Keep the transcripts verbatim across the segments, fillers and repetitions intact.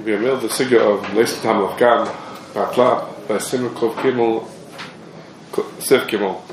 We are the figure of Leist Tam of Gam, Ba'Pla, by Simmer Kov Gimel, Sif Gimel.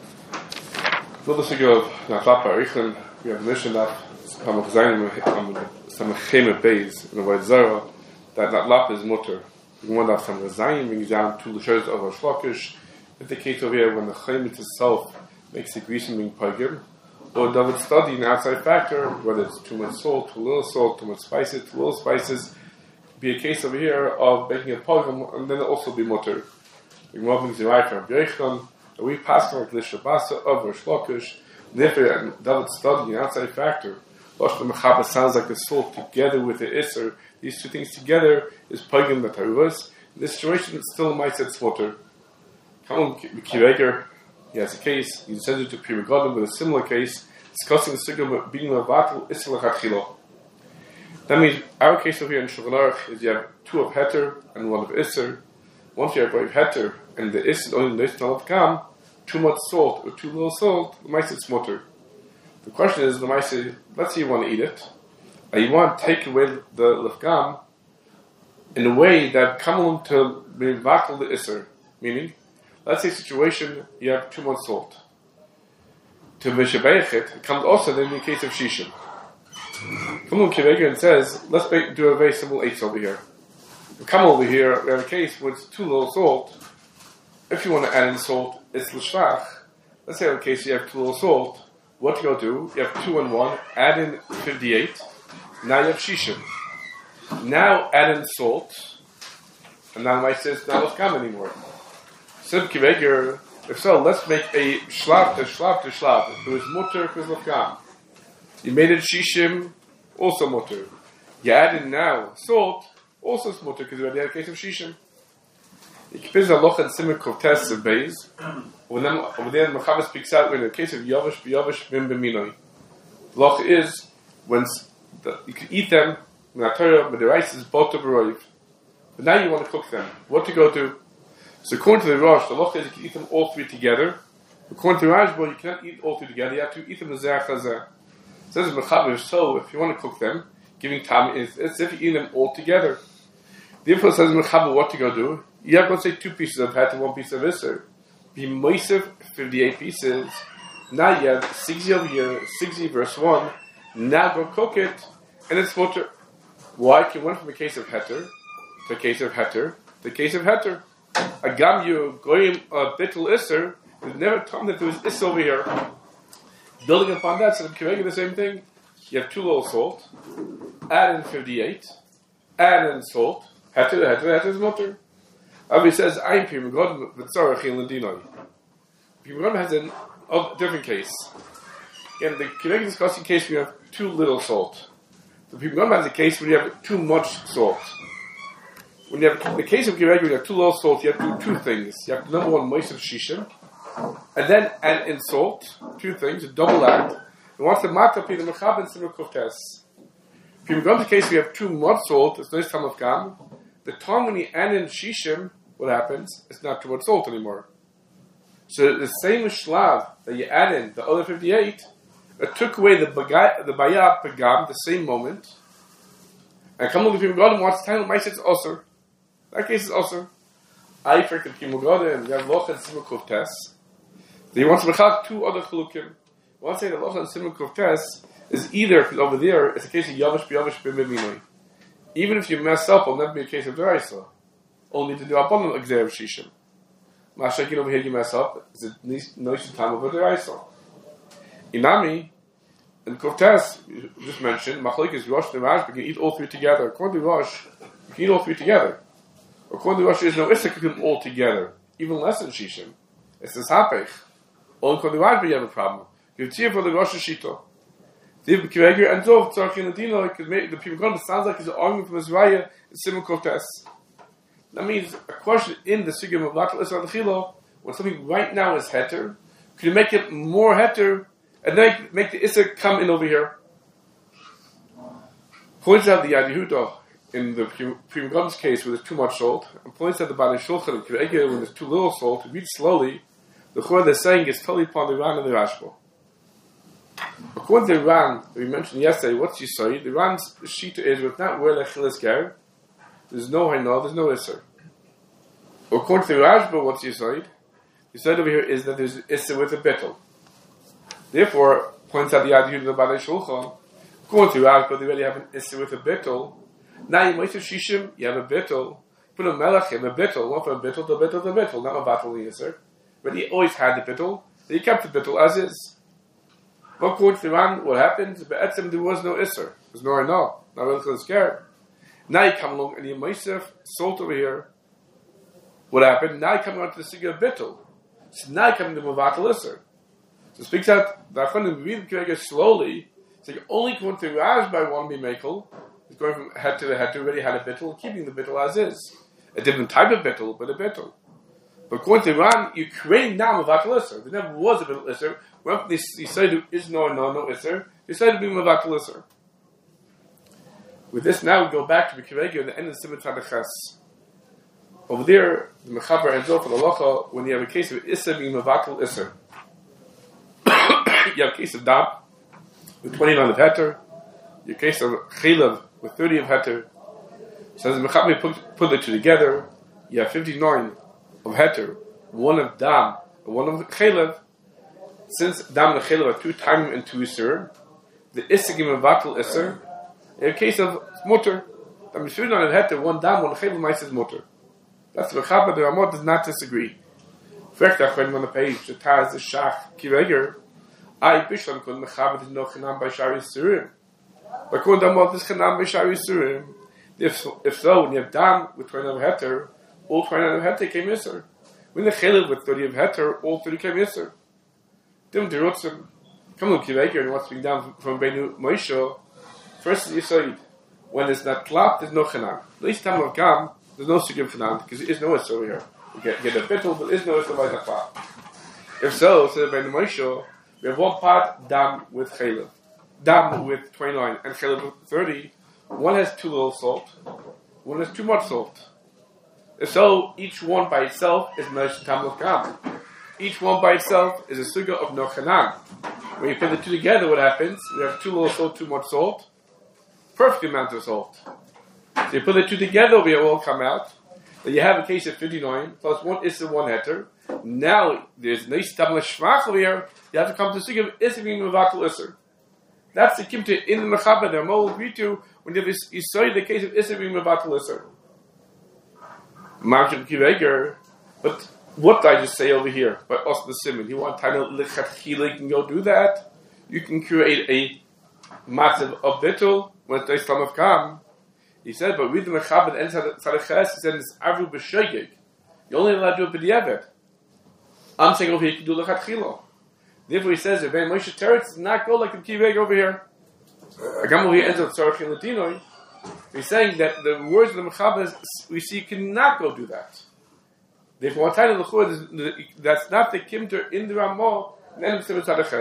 The figure of Nafla Parichan, we have the mission that Samach Zayim, Samach Cheme Beis, in the White Zara, that Nafla is mutter. We want that Samach Zayim brings down two Lashos of our Shlokish. In the case over here, when the Chemit itself makes a greasing being Pagim, or does it study an outside factor, whether it's too much salt, too little salt, too much spices, too little spices, be a case over here of making a pogrom, and then also be mutter. The Gemara brings the right from B'Yechon, that we pass like the Shabasa of Rosh Lakish, and if it doesn't study an outside factor, Rosh Mechaba sounds like the salt together with the Isser. These two things together is pogrom that I was. In this situation, it still might say it's mutter. Come Kiveger, he has a case, he sends it to Pri Megadim with a similar case, discussing the sugya of being a vatal Isser L'Chadchila. That means our case over here in Shulchan Aruch is you have two of Heter and one of Isser. Once you have five Heter and the Isser only the Isser of Gam, too much salt or too little salt, the mice is mutter. The question is, the mice, let's say you want to eat it, and you want to take away the Lefgam in a way that comes to be vatal the Isser. Meaning, let's say a situation you have too much salt. To Mishabeich it, it comes also in the case of Shishim. Come Kiveger and says, let's make, do a very simple eights over here. We come over here, we have a case with too little salt. If you want to add in salt, it's l'shvach. Let's say in a case you have too little salt. What you go do? You have two and one, add in fifty-eight. Now you have shishim. Now add in salt, and now my says now let's come anymore. Sim Kiveger, if so, let's make a shlav to shlav to shlav. It was mutter, it was l'fgam. You made it shishim, also mutter. You add in now salt, also mutter, because we already had a case of shishim. You can a loch and simmer kovtes of beis. When then over there, Mechava speaks out in the case of yavish b'yavish bim b'minoi. The loch is when the, you can eat them when the Torah, but the rice is boter b'roiv. But now you want to cook them. What to go do? So according to the Rosh, the loch is you can eat them all three together. According to Rajbo, you cannot eat all three together. You have to eat them l'zeh chazeh. It says Mechaber, so if you want to cook them, giving time is as if you eat them all together. Therefore, it says Mechaber what to go do. You have to say two pieces of het and one piece of isser. Be moisiv fifty-eight pieces. Now you have sixty over here, sixty verse one. Now go cook it, and it's water. Why? Can one from a case of heter to a case of heter to a case of heter. A gam you goyim a bittul isser. There's never time that there was isser over here. Building upon that, so I'm correcting the same thing. You have two little salt, add in fifty-eight, add in salt, heter, heter, heter is mutter. Avi says, I'm Pri Megadim v'tzarach in l'dinoi. Pri Megadim has a oh, different case. Again, the correct discussing case where you have too little salt. The Pri Megadim has a case where you have too much salt. When you have in the case of Kireg, when you have too little salt, you have to do two things. You have to, number one, moist of shishim, and then add in salt, two things, a double add. And once the mata be the mechab and simmer koftes. If you go to the case where you have too much salt, it's nice time of gam. The time when you add in shishim, what happens? It's not too much salt anymore. So the same shlav that you add in, the other fifty-eight, it took away the bagay, the bayah pagam, the same moment. And come look if you go wants to tell my it's also. That case is also. I freaking Kimugoda and you have Loch and Simon Kovtes. He wants to have two other chalukim. One say that Loch and Simon Kovtes is either, because over there it's a case of Yavish B'Yavish B'Miminoi. Even if you mess up, it'll never be a case of Deraisa. Only to do Abonam Exer of Shishim. Mashakin over here you mess up, it's a notion time of a Deraisa. Inami, and Kovtes, you just mentioned, Machalik is Rosh and Rash, but you can eat all three together. According to Rosh, you can eat all three together. According to Rosh, there's no Issa can all together, even less than Shishim. It's this Hapech. Only according to Rash, but you have a problem. You have Tia for the Rosh Shito. The Kiveger and Dov, Tzarchi and Adino, the people come, it sounds like he's arguing from his Raya, it's Simon Kovtes. That means a question in the Sigim of Latal Issa Adachilo, when something right now is Heter, can you make it more Heter, and then make the Issa come in over here? Points out the Yadihudah in the Pri Megadim's case where there's too much salt, and points out the Bani Shulchan and Kiveger when there's too little salt, to read slowly, the Chor they're saying is totally upon the Ran and the Rashba. According to the Ran, that we mentioned yesterday, what's you say? The Ran's Shita is with not where Lechilas Ger, there's no Hainah, there's no Isser. According to Rashba, what's the Yisoid? The Yisoid over here is that there's Isser with a bittul. Therefore, points out the idea of the Balei Shulchan. According to Rashba, they already have an Isser with a bittul. Now you might have Shishim, you have a bittul. Put a Melech, you have a bittul. One for a bittul, the bittul, the bittul. Not a battle the Isser. But he always had the bittul. So he kept the bittul as is. But according to Ran, what happened? Be'etzem, there was no Isser. There's no Hainah. Not really scared. Now you come along and you Meisef, salt over here. What happened? Now you come around to the Sigurd of Bittul. So now you come to the Mavatal Isser. So it speaks out, the Achanim read the slowly. So you only going to Raj by one Bimekel. It's going from head to the head to already had a Bittul, keeping the Bittul as is. A different type of Bittul, but a Bittul. But according to Ran, you create now Mavatal Isser. There never was a Bittul Isser. When they say there is no, no, no Isser, they say to be Mavatal Isser. With this now, we go back to the Kiregi at the end of the Simon Tzadachas. Over there, the Mechaber ends off with Halacha when you have a case of Isser being Mavatal Isser. You have a case of Dam with twenty-nine of Heter. You have a case of Chelav with thirty of Heter. So as the Mechaber put, put the two together, you have fifty-nine of Heter, one of Dam, and one of Chelav. Since Dam and Chelav are two Tamim and two Isser, the Isser being Mavatal Isser, in a case of mutter, that means fifty-nine of Heter, one Dam, one Chelav, mice is mutter. That's the Mechaber. The Ramot does not disagree. Fact that when on the page, the Taz, the Shach, Kiveger, I Bishlam kun Mechaber did no Chanam by Shari Surim. But when the Ramot is Chanam by Shari Surim, if if so, when you have Dam with twenty-nine of Heter, all twenty-nine of Heter came Isser. When the Chelav with thirty of Heter, all thirty came Isser. Dim Derutzim, come on Kiveger, and what's being done from Benu Moshe. First is Yisoid. When it's not clapped, there's no Chanam. At least time of Gam, there's no Sigim Chanam, because there is no Isser over here. You get, get a bittul, but there is no Isser by the clap. If so, so by the Moshe, we have one part Dam with Chelav. Dam with twenty-nine, and Chelav with thirty. One has too little salt, one has too much salt. If so, each one by itself is Mesh Tam of Gam. Each one by itself is a Suga of no Chanam. When you put the two together, what happens? We have too little salt, too much salt. Perfect amount of salt. So you put the two together, we will come out. Then you have a case of fifty-nine plus one Isser, one Heter. Now there's nice Tabla Shmach over here. You have to come to Sig of Isser being Mavatal Isser. That's the Kimta in the Mechaber. The Ramah will agree to when you have this, you saw the case of Isser being Mavatal Isser. Marshal Kiveger. But what did I just say over here? By us the Simon. You want Tana Lichatchila, you can go do that. You can create a massive of Bittul when it's Islam of Kam. He said, but read the Mechaber and Tzadachas, he said, it's Avu B'Shegeg. You're only allowed to do it B'Diavad. I'm saying over here, you can do Lechatchila. Therefore he says, Rebbein Moshe Teretz does not go like the Kiveg over here. Agam over here ends up Tzarech Latino. He's saying that the words of the Mechaber, we see, cannot go do that. Therefore, one time the that's not the Kimter in the Ramah, and then it's the Tzadachas.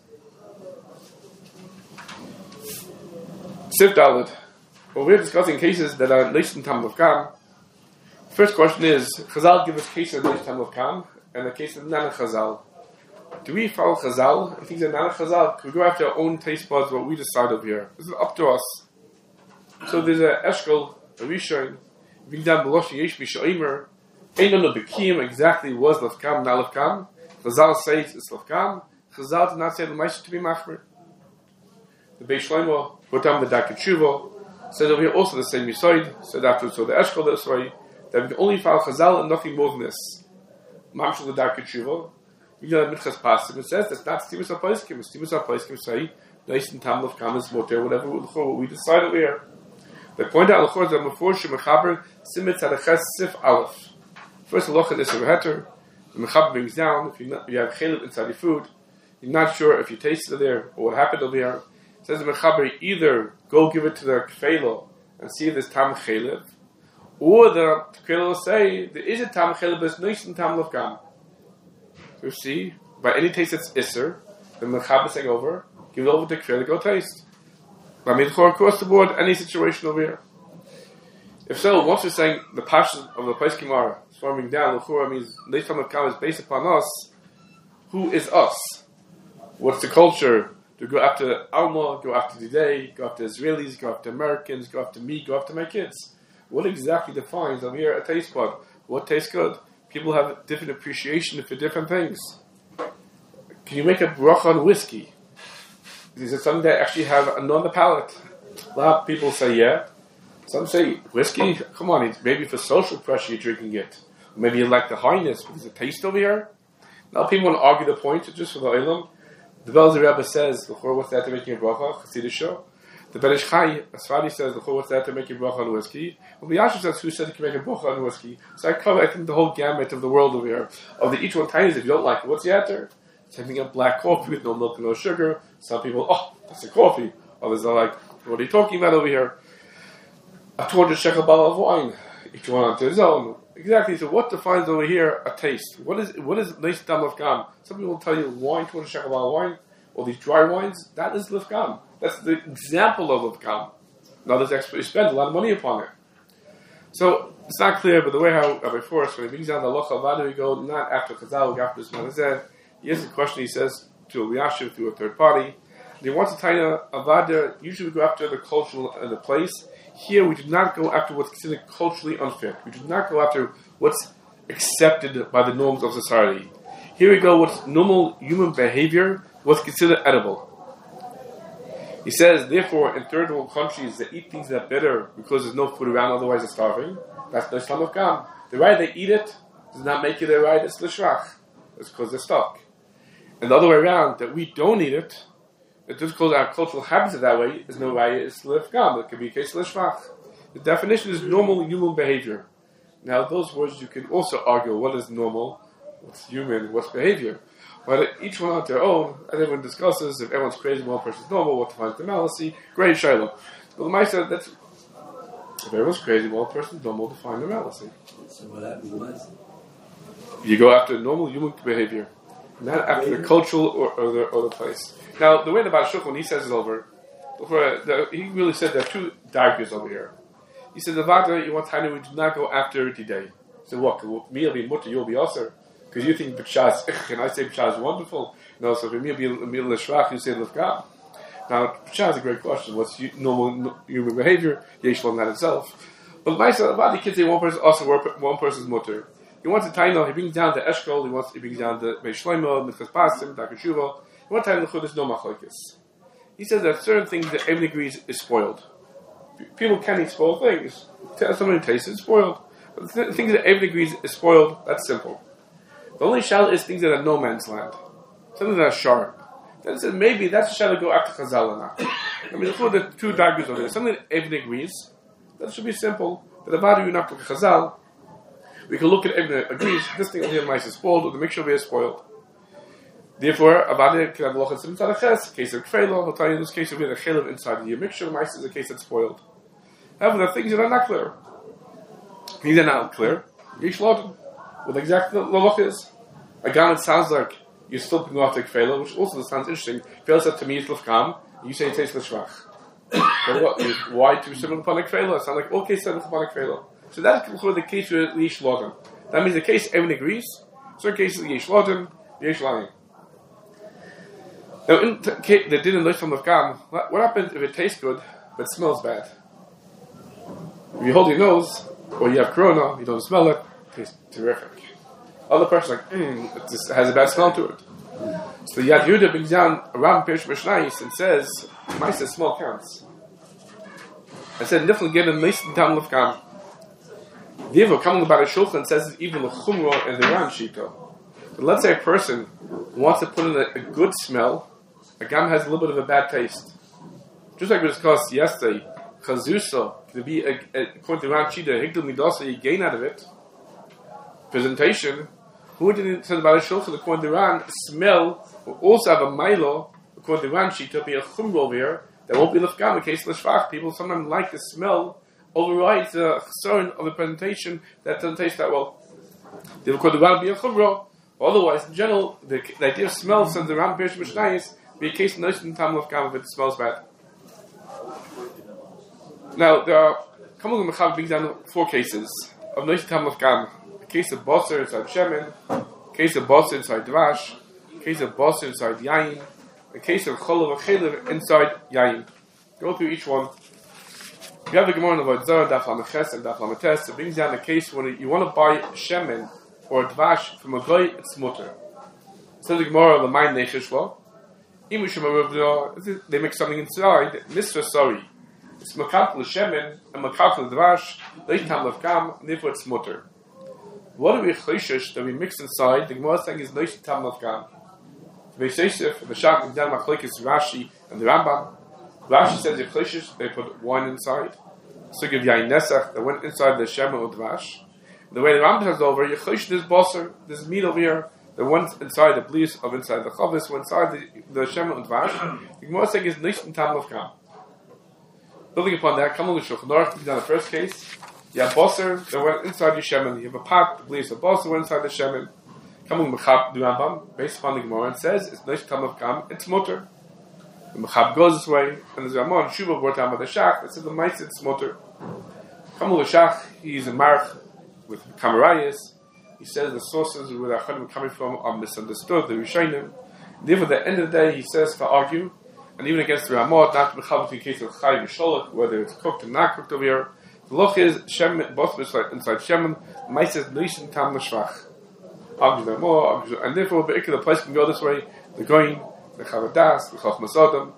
Sif Dalet. Well, we're discussing cases that are Leish and Tam of Kam. First question is, Chazal give us cases of Leish Tam of Kam, and a case of Nana Chazal. Do we follow Chazal? I think that Nana Chazal, can we go after our own taste buds, what we decide over here? This is up to us. So there's a Eshkol, a Rishon, Vigdam Belosh Yesh B'Shoimer, Ein on the Bekim exactly was Lafkam, not Lafkam. Chazal says it's Lafkam. Chazal did not say the Maish to be Machmer. The Beis Shlomo, put down the Darkei Tshuva, said over here also the same Yisoid, said afterwards, so the Eshkol this way, that we can only follow Chazal and nothing more than this. Mamshel the Darkei Tshuva, you know that Minchas Pasim, it says that's not Stimus HaPoiskim. Stimus HaPoiskim say, Nice and Tam Lafkam is Moter, whatever we decide over here. The point out Al-Khor is that Meforsh Mechaber Simet Tzadachas Sif Aleph. First halacha is a heter. The Mechaber brings down, if you, not, you have chelav inside your food, you're not sure if you tasted it there or what happened over here. It says the Mechaber, either go give it to the kfelo and see if there's tam chelav, or the kfelo will say there is a tam chelav, but it's nice and tam lafkam. So you see, by any taste it's isser, the Mechaber saying over, give it over to kfelo, go taste. I mean, across the board, any situation over here. If so, once we're saying the passion of the place Kimar is forming down, L'chura means Leitam of Kam is based upon us. Who is us? What's the culture? To go after Alma, go after today, go after Israelis, go after Americans, go after me, go after my kids. what exactly defines over here a taste bud? What tastes good? People have different appreciation for different things. Can you make a bracha on whiskey? Is it something that actually have a on the palate? A lot of people say yeah. Some say whiskey. Come on, it's maybe for social pressure you're drinking it. Maybe you like the highness because it tastes over here. Now people want to argue the point just for the olam. The Belzer Rebbe says, what's that to make you a bracha? Chassidish show. The Ben Ish Chai, Asfadi says, what's that to make you a bracha on whiskey? Well, the Yashiv says, who said you can make a bracha on whiskey? So I cover, I think, the whole gamut of the world over here. Of the each one tiny, if you don't like it, what's the answer? Same thing of black coffee with no milk and no sugar. Some people, oh, that's a coffee. Others are like, what are you talking about over here? A two hundred shekel bottle of wine. Each one onto his own. Exactly. So what defines over here a taste? What is what is nice dam of gam? Some people will tell you wine, two hundred shekel bottle of wine, or these dry wines. That is lifgam. That's the example of lifgam. Now there's experts spend a lot of money upon it. So it's not clear, but the way how Rabbi Forrest, when he brings down the locha vada, we go not after Chazal, after this man. He has a question. He says to a Yashiv through a third party. And he wants to tell you avada. Usually we go after the cultural and the place. Here we do not go after what's considered culturally unfit. We do not go after what's accepted by the norms of society. Here we go what's normal human behavior, what's considered edible. He says, therefore, in third world countries that eat things that are bitter because there's no food around, otherwise they're starving. That's no Islam of Gam. The right they eat it does not make it a right, it's l'shvach. It's because they're stuck. And the other way around, that we don't eat it, it just because our cultural habits are that way, is no right, it's l'fgam. It can be a case of l'shvach. The definition is normal human behavior. Now, those words you can also argue what is normal, what's human, what's behavior. But each one on their own, as everyone discusses, if everyone's crazy, one person's normal, what defines normalcy, great Shiloh. But the Maisa, that's, if everyone's crazy, one person's normal, define normalcy. So what happened was? You go after normal human behavior, not after the cultural or, or, the, or the place. Now, the way the Baal Shulchan, when he says it over, the, he really said there are two daggers over here. He said, the Vada, you want time, we do not go after the day. So what? Me will be mutter, you'll be also. Because you think B'Shah is, and I say B'Shah is wonderful. No, so for me, it'll be a l'shvach, you say l'fgam. Now, B'Shah is a great question. What's normal human behavior? Yesh on that itself. But Maisa, about the kids say one person also one person's mutter. He wants to tell you, he brings down the Eshkol, he wants he brings down the Beis Shlomo, Mitzvah Pasim, Dakar Shuva. He wants to tell you there's no machlokes. He says that certain things that everyone agrees is spoiled. People can eat spoiled things. Somebody tastes it, it's spoiled. But the things that everyone agrees is spoiled, that's simple. The only shell is things that are no man's land. Something that are sharp. Then it says maybe that's a shell to go after Chazal or not. I mean, before the two daggers over there, something that everyone agrees, that should be simple. But if I do not look at Chazal, we can look at everyone agrees, this thing over here mice is spoiled, or the mixture over here is spoiled. Therefore, Avada can have loch and inside a ches, case of Kfelo, he'll tell you in this case over here, the chelev inside the mixture, the mice is a case that's spoiled. However, there are things that are not clear. Things are not clear. Yesh Lodin. What exactly the loch is. Again, it sounds like you're still putting off the Kfelo, which also sounds interesting. Kfelo said to me it's l'fgam, you say it tastes l'shvach. But what? Why to sit upon a Kfelo? It sounds like, okay, sit upon a Kfelo. So that's the case with Yesh Lodin. That means the case everyone agrees. Certain cases, Yesh Lodin, Yesh Lying. Now, in the case they didn't learn from l'fgam, what happens if it tastes good but smells bad? If you hold your nose, or you have corona, you don't smell it, it tastes terrific. Other person like, mm, it just has a bad smell to it. So the Yad Yehuda brings down around Pirush Mishnayos and says, Maisa smell counts. I said, definitely get a nice down l'fgam. Therefore, coming about a shulchan says even the chumrah and the ran shita. But let's say a person wants to put in a, a good smell, a gam has a little bit of a bad taste. Just like we discussed yesterday, chazusa, to be a, a, according to ran shita, higdal midasa, you gain out of it. Presentation, who didn't say about a shulchan, according to ran, smell will also have a milo, according to ran shita, be a chumrah over here, that won't be l'fgam in case of l'shvach. People sometimes like the smell overrides the concern of the presentation that doesn't taste that well. They record the ram be a chumrah. Otherwise, in general, the, the idea of smell sends the ram Pirush Mishnayos be a case nice in time of gam if it smells bad. Now there are Kamul Mechav brings down four cases of nice in time of gam: a case of basar inside shemen, a case of basar inside dvash, a case of basar inside yayin, a case of cholav or chelev inside yayin. Go through each one. We have a Gemara in the Vodzor, Daf Lameches and Daf Lametes. It brings down the case when you want to buy shemen or dvash from a goy, it's mutter. So the Gemara, the mind nechishlo. They make something inside. Mister Sorry, it's makaf l'shemen and makaf l'dvash. Leitam lefkam, and therefore it's mutter. What are we chayshish that we mix inside? The Gemara is saying is leitam lefkam. The Beisesif, the Shach, and Dan Machlekes, Rashi, and the Rambam. Rashi says if chayshish, they put wine inside. So give yain nesach that went inside the shemen or dvash. The way the Rambam has over, you chayshish this bosser, this meat over here. The one inside the bliss of inside the chavis, one inside the, the shemen and dvash. The Gemara saying is nicht in tam lefkam. Building upon that, come on the Shulchan Aruch. Down the first case, you have bosser that went inside your shemen. You have a pot, the bliss of bosser went inside the shemen. Come on, mechab the Rambam, based upon the Gemara, and says it's nicht tam lefkam. It's mutter. The mechab goes this way, and there's Ramon Shuvah brought down by the Shach that says the mice it's mutter. Come on the Shach, he's a march with kamerayas. He says the sources where the Achadim are coming from are misunderstood, the Rishonim. Therefore, at the end of the day, he says to argue, and even against the Ramot, not to be chavit in case of Chai Misholach, whether it's cooked or not cooked over here. The loch is, Shem, both inside Shemen, Mice says, Nishan Tam L'Shvach. Argue the Ramot, and therefore, the place can go this way, the Goin, the Chavadas, the Chochmas Adam.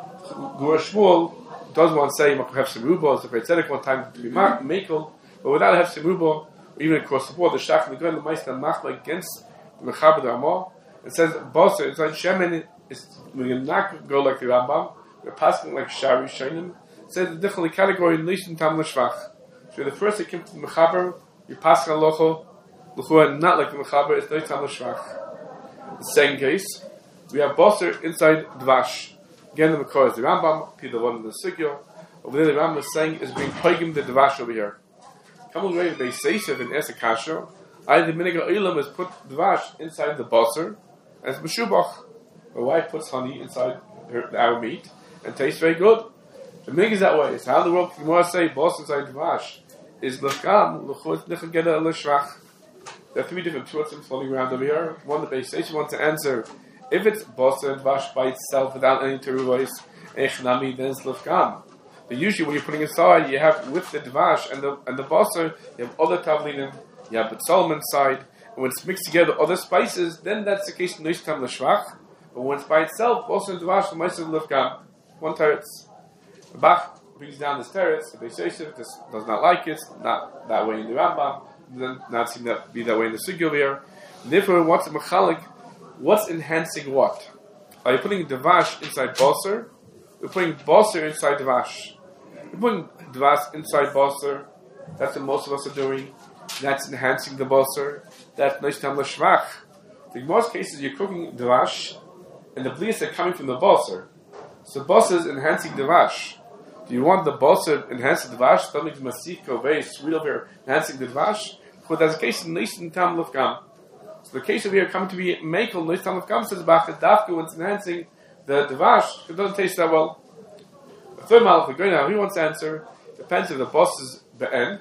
Gur Shmuel does want to say, you have some rubo, it's a great tzedek one time to be makel, but without have some rubo, even across the board, the Shach and the Goin, the Meister Machla against the Mechaber the Ramah. It says, Bosa, it's like Shemen, we're going to not go like the Rambam, we're passing like Shari Shainim. It says the different category, Nishan Tam L'Shvach. So the first that came to the Mechaber, you pass on Locho, L'chua, not like the Mechaber, it's Nishan Tam L'Shvach. The second case, we have Bosa inside Dvash. Again, the Mekor is the Rambam, Peter one in the Sugyo. Over there, the Rambam is saying, is being Poigim the Dvash over here. Come on, they say so in Esakasha. I the Minigal Ilam is put dvash inside the bosser as Meshubach. My wife puts honey inside her, our meat and tastes very good. The Minig is that way. It's how the world can more say boss inside dvash is Lefkam, Lechut, Nechageda, Leshvach. There are three different shorts floating around over here. One, the base station wants to answer if it's bosser and dvash by itself without any teruos, Echnami, then it's Lefkam. But usually when you're putting aside, you have with the dvash and the and the basar, you have other tavlinim, you have the Solomon side, and when it's mixed together other spices, then that's the case of Nishtam L'Shvach. But when it's by itself, basar and dvash, the Meister L'Fkam. One teretz. The Bach brings down this teretz, the Beis Yosef does not like it, not that way in the Rambam, does not seem to be that way in the Sugyo here. Therefore, what's Mechalik? What's enhancing what? Are you putting dvash inside basar? We're putting basar inside dvash. We're putting dvash inside basar. That's what most of us are doing. That's enhancing the basar. That's Nishtam L'Shvach. In most cases, you're cooking dvash, and the blias are coming from the basar. So basar is enhancing dvash. Do you want the basar enhancing dvash? That makes masiko very sweet over here, enhancing the dvash. But that's the case in Nishtam L'Fkam. So the case over here coming to be makel Nishtam L'Fkam says Bach that dafka when it's enhancing the dvash, it doesn't taste that well. The third malach, the going now, he wants to answer, depends if the boss is be'en.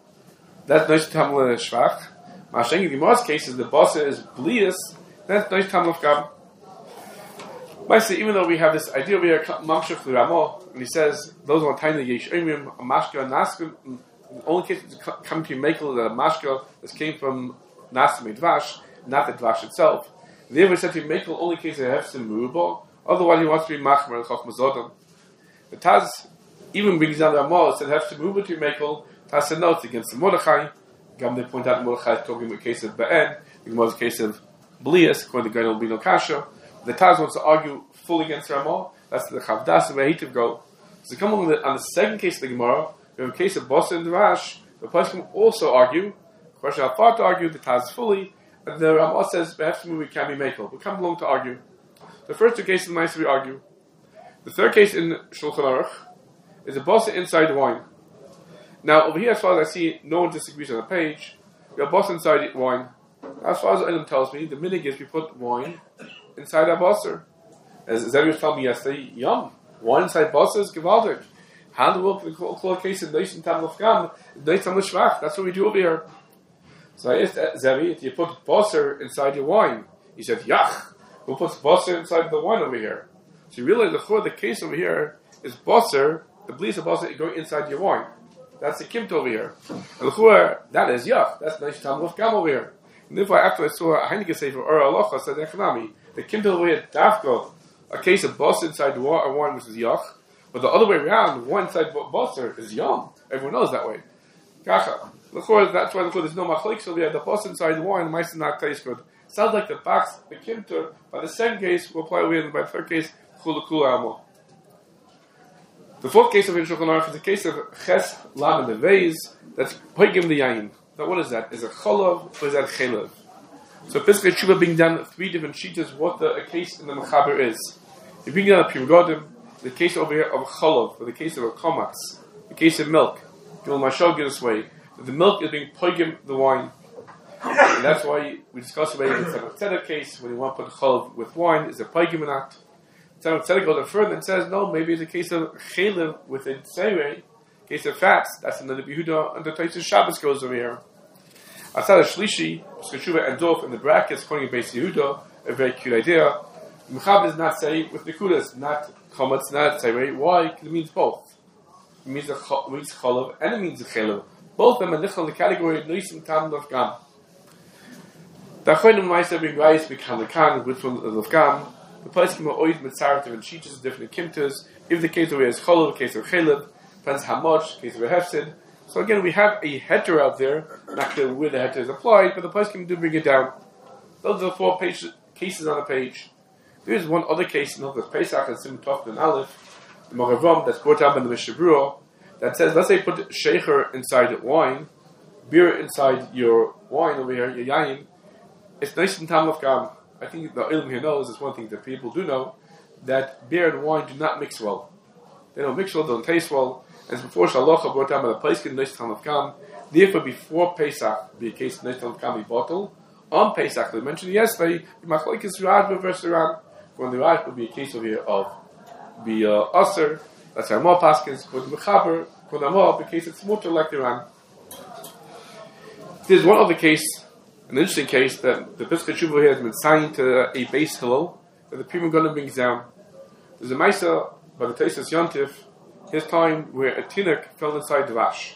That's Noish Tam L'Shvach. Masheng, in the most cases, the boss is blias, that's Noish Tam L'Fkam. Might say, even though we have this idea over here, Mamshach the Ramah, and he says, those who are tiny Yesh Omrim, a Mashka and Naskim, in the only case it's coming to Mekel, the Mashka, this came from Naskim Dvash, not the Dvash itself. The other said to Mekel, only case they have some Murubo. Otherwise, he wants to be Machmer and Chochmas Odom. The Taz even brings down the Ramah, said, have to move it to Mekel. Taz said, no, it's against the Mordechai. Gam, they point out Mordechai is talking about a case of Be'en, it was a case of Blias, according to Gainal Bino Kasha. The Taz wants to argue fully against Ramah. That's the Chavdas, where he to go. So, come on, on the second case of the Gemara, we have a case of Bosa and Dvash. The person can also argue, the question how far to argue, the Taz fully, and the Ramah says, perhaps we can be Mekel. We come along to argue. The first two cases, nice we argue. The third case in Shulchan Aruch is a bossa inside the wine. Now, over here, as far as I see, no one disagrees on the page. We have bossa inside the wine. As far as the Elam tells me, the minig is we put wine inside our bossa. As Zevi was telling me yesterday, yum, wine inside bossa is gewaldig. How in the world can we call a case of Neish Tam L'Fkam, Neish Tam L'Shvach? That's what we do over here. So I asked Zevi, you put bossa inside your wine. He said, yach. Who puts basar inside the wine over here? So you realize the the case over here is basar the blias of basar going inside your wine. That's the kimt over here. And l'chur, that is yach. That's nice tam of gam over here. And therefore, after I saw a Heineken Sefer or Alocha said Echanami, the kimt over here dafko, a case of basar inside the wine which is yach, but the other way around, one side basar is yom. Everyone knows that way. Kacha. L'chur, that's why l'chur there's no machlokes over here. The basar inside the wine might not taste good. Sounds like the box, the kimter. By the second case, we'll apply over here. By the third case, chulu kula amo. The fourth case of Shulchan Aruch is the case of ches lam and the vase that's poigim the yain. Now what is that? Is it cholav or is that chelav? So Pesach Tshuva being done three different sheets what the a case in the mechaber is. You bring down a pirgodim, the case over here of cholav, or the case of a komatz, the case of milk. Gil mashal this way. The milk is being poigim the wine. And that's why we discussed already in the Tzedek case when you want to put cholav with wine, is it poigim or not? Tzedek goes further and says, no, maybe it's a case of chelev with a tzerei, case of fats. That's another Yehuda under Taisus Shabbos goes over here. Asad Shlishi, Pesach ends off in the brackets, calling it Beis Yehuda, a very cute idea. Mechab does not say with nekudas, not chometz, not tzerei. Why? Because it means both. It means a it means cholav and it means a chelev. Both of them are in the category of noisim tam of gam. The Achronim Ma'aser being rice become the kan, which one of gam. The place can be always mitzvah different sheets, different kimtas. If the case over here is cholav, the case of chelev, depends how much, case of a hefsid. So again, we have a heter out there, not clear where the heter is applied, but the place can do bring it down. Those are the four page, cases on a page. There is one other case, not the Pesach and Sim Tov and Aleph, the Moravam that's brought up in the Mishnah Berurah, that says, let's say put shecher inside wine, beer inside your wine over here, your yayin. It's nice and tam of gam. I think the ilm here knows, it's one thing that people do know, that beer and wine do not mix well. They don't mix well, don't taste well. And before Shalocha brought down by the place in Nish Tam of Gam, therefore before Pesach, be a case of Nish Tam of Gam bottle. On Pesach, they mentioned yesterday, the Machlokes Rajba versus Ran. When the Rajba would be a case over here of the uh, Aser, that's our more Paskins, for the Mechaber, for the more, the case it's mutter like the Ran. There's one other case, an interesting case, that the Pesach Tshuva here has been signed to a base Hillel, that the Prima Gunna brings down. There's a Maisa by the Taisus Yontif, his time where a tinuk fell inside the dvash.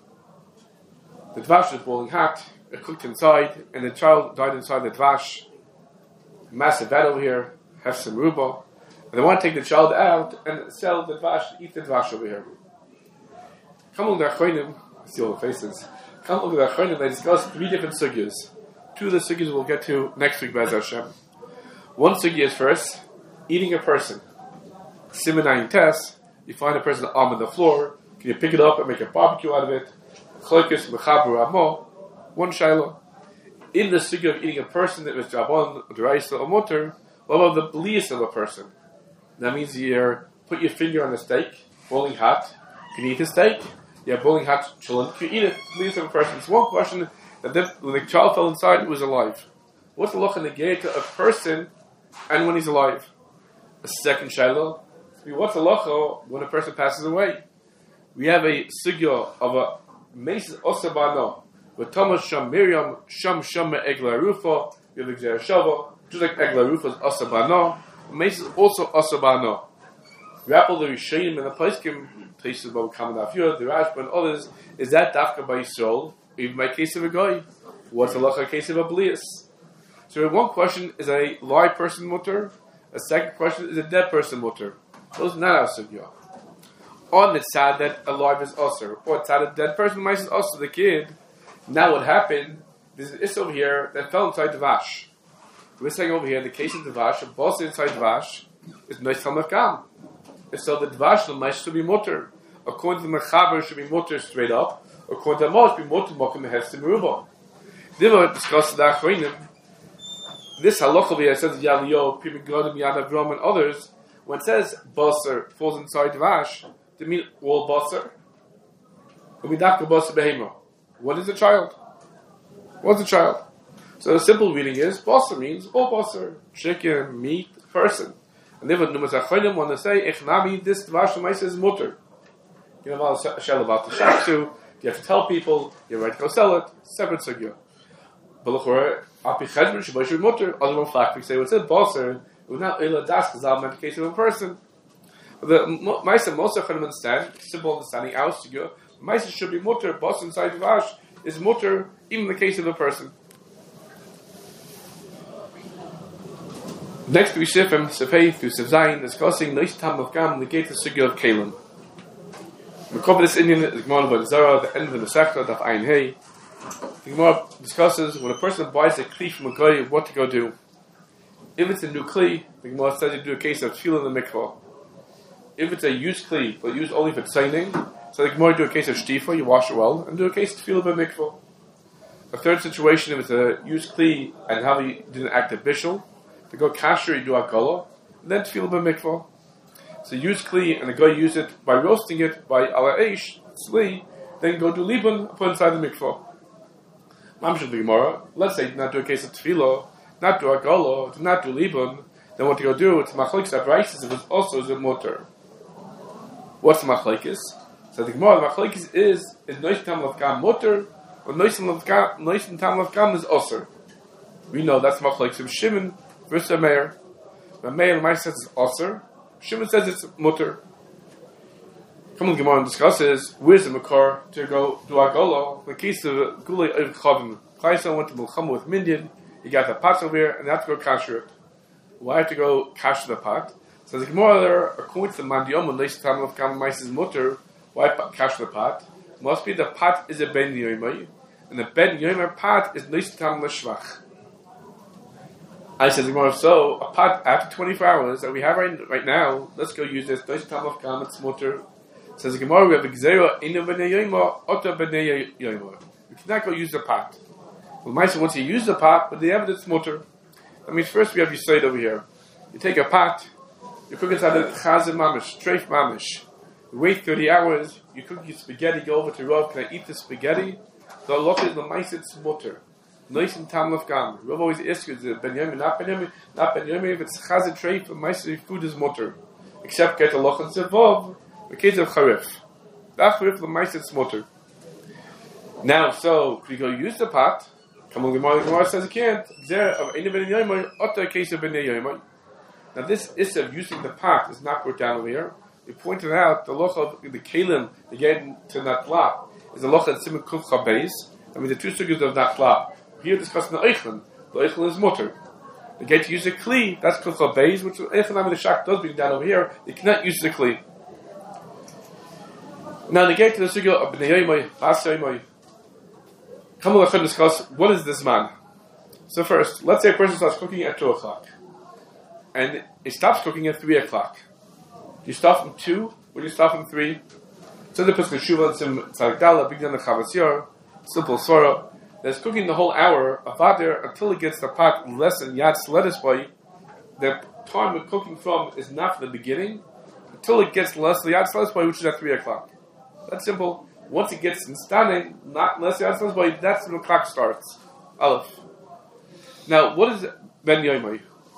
The dvash was boiling hot, it cooked inside, and the child died inside the dvash. Massive bed over here, have some ruba, and they want to take the child out and sell the dvash, eat the dvash over here. Come on, the Achronim, see all the faces. Come on, the Achronim, they discuss three different sugyas. Two of the sugyas we'll get to next week, Be'ez Hashem. One sugya is first, eating a person. Simenayin test. You find a person arm on the floor. Can you pick it up and make a barbecue out of it? Chlokes mechaber amo. One shiloh. In the sugya of eating a person that was jabon, deraisa, or mutter, what about the blias of a person? That means you put your finger on the steak, boiling hot. Can you eat the steak? Yeah, boiling hot chillin. Can you eat it? Blias of a person. It's one question that then, when the child fell inside, it was alive. What's the loch in the gate of a person and when he's alive? A second shiloh. What's a locho when a person passes away? We have a sugya of a meis osabano with Thomas Sham Miriam Sham Sham Egla Rufa. You have the Shava, just like Egla Rufa's osabano. Meis is also osabano. Rappel the Rishayim and the Paiskim places about Kaman Afyur, the Rashba and others. Is that dafka by Yisrael? Even by case of a guy. What's a locha case of a blias? So one question is a live person mutter. A second question is a dead person mutter. Those are not our sugya. On the side that alive is usher, or it's side a dead person might is usher, the kid. Now what happened? There's an is over here that fell inside the vash. We're saying over here the case of the vash, a boss inside the vash is nice from the kam. And so the vash the mice should be mutter. According to the mechaber should be mutter straight up. According to the mos be mutter mokum the hefsim ruba. Then we'll discuss the achronim. This halacha over here says Yaliyo, Pimi Godim, Yad Avram, and others. When it says basar falls inside the vash, does it mean all basar? What is a child? What's a child? So the simple reading is basar means all basar, chicken, meat, person. And then when the Numas want to say Echnami, this vash l'maisa is mutter. You know about a shell about the shaksu. You have to tell people you're right to go sell it. Separate sugya. But l'chor api chedron shebashur mutter. Other one fact we say what's it basar. Not ila das because I'm in the case of a person. The Maisa most of them understand, simple understanding, our Sugya, Maisa should be mutter, boss inside Vash is mutter, even in the case of a person. Next we Sifim, Sefei through Sefzayin, discussing Noish Tam of Gam, the gate of Sugya of Kalim. We cover this Indian, the Gemara of Zara, the end of the Sekta, of Ayin Hay. The Gemara discusses when a person buys a Kli from a guy, what to go do. If it's a new Kli, the Gemara says you do a case of Tefillah in the mikvah. If it's a used Kli, but used only for signing, so the Gemara do a case of Shtifa, you wash it well, and do a case of Tefillah in the mikvah. A third situation, if it's a used Kli and how you didn't act a bishul, to go kasher, you do a gala, and then Tefillah in the mikvah. So use Kli and the guy use it by roasting it by ala eish, sli, then go do liban and put inside the mikvah. Mamshel the Gemara, let's say not do a case of tefillah, not do a gala, do not do liban, then what do you go do? It's machlekes that rises if it's also is a mutter. What's the machlekes? So the Gemara, the machlekes is is noish tam of gam mutter or noish tam of gam is osir. We know that's machlekes of Shimon versus Meir. The Meir and Meir says it's osir. Shimon says it's mutter. Come on, Gemara discusses where's the makar to go do a gala. The case of Gulei of Chavim. Klaisa went to Mulchama with Minyan. He got the pots over here and they have to go kasher it. Why have to go kasher the pot? So the Gemara there, according to the Mandiyom and Leish Tam of Kam Maises mutter, why kasher the pot? Must be the pot is a ben yomer, and the ben yomer pot is Leish Tam l'shvach. I said, so a pot after twenty-four hours that we have right, right now, let's go use this. Leish Tam of Kam it's mutter. Says the Gemara, we have a gzera inu b'nei yomer, oto b'nei yomer. We cannot go use the pot. Well, Maisa, once you use the pot, but the evidence mutter. That means first we have Yisaid over here. You take a pot, you cook inside the chazim mamish, treif mamish. You wait thirty hours, you cook your spaghetti, go over to Rav, can I eat the spaghetti? The Allah is the Maisa, it's mutter. Nois and tam of gam. Rav always asks you, is it ben yomi, not ben yomi, not ben yomi, if it's chazim treif, Maisa, food is mutter. Except get a loch and sevov, the case of charif. That charif, the Maisa, it's mutter. Now, so, could you go use the pot? Come on, the Gemara says you can't. Now this issue of using the pot is not brought down over here. We pointed out the loch of the kalim, the get to not flop, is the loch of Simon Kuf Chabeis. I mean the two sugars of not flop. Here discussing the Eichel. The Eichel is mutter. They get to use the Kli, that's Kuf Chabeis, which Eichel, I mean the Shak does bring down over here. They cannot use the Kli. Now they get to the sugar of Bnei Yomoy, Bas Yomoy. Come on, let's discuss what is this man. So first, let's say a person starts cooking at two o'clock, and he stops cooking at three o'clock. Do you stop from two, or do you stop from three? So the person Shuva and Sim Tzadikdala, big down the Chavasyor, simple Sora. There's cooking the whole hour of Vader until he gets the pot less than Yatz lettuce boy. The time we're cooking from is not from the beginning until it gets less than Yatz lettuce boy, which is at three o'clock. That's simple. Once it gets in standing, not unless Yatz lettuce boy, that's when the clock starts. Aleph. Now, what is Ben Yoimai?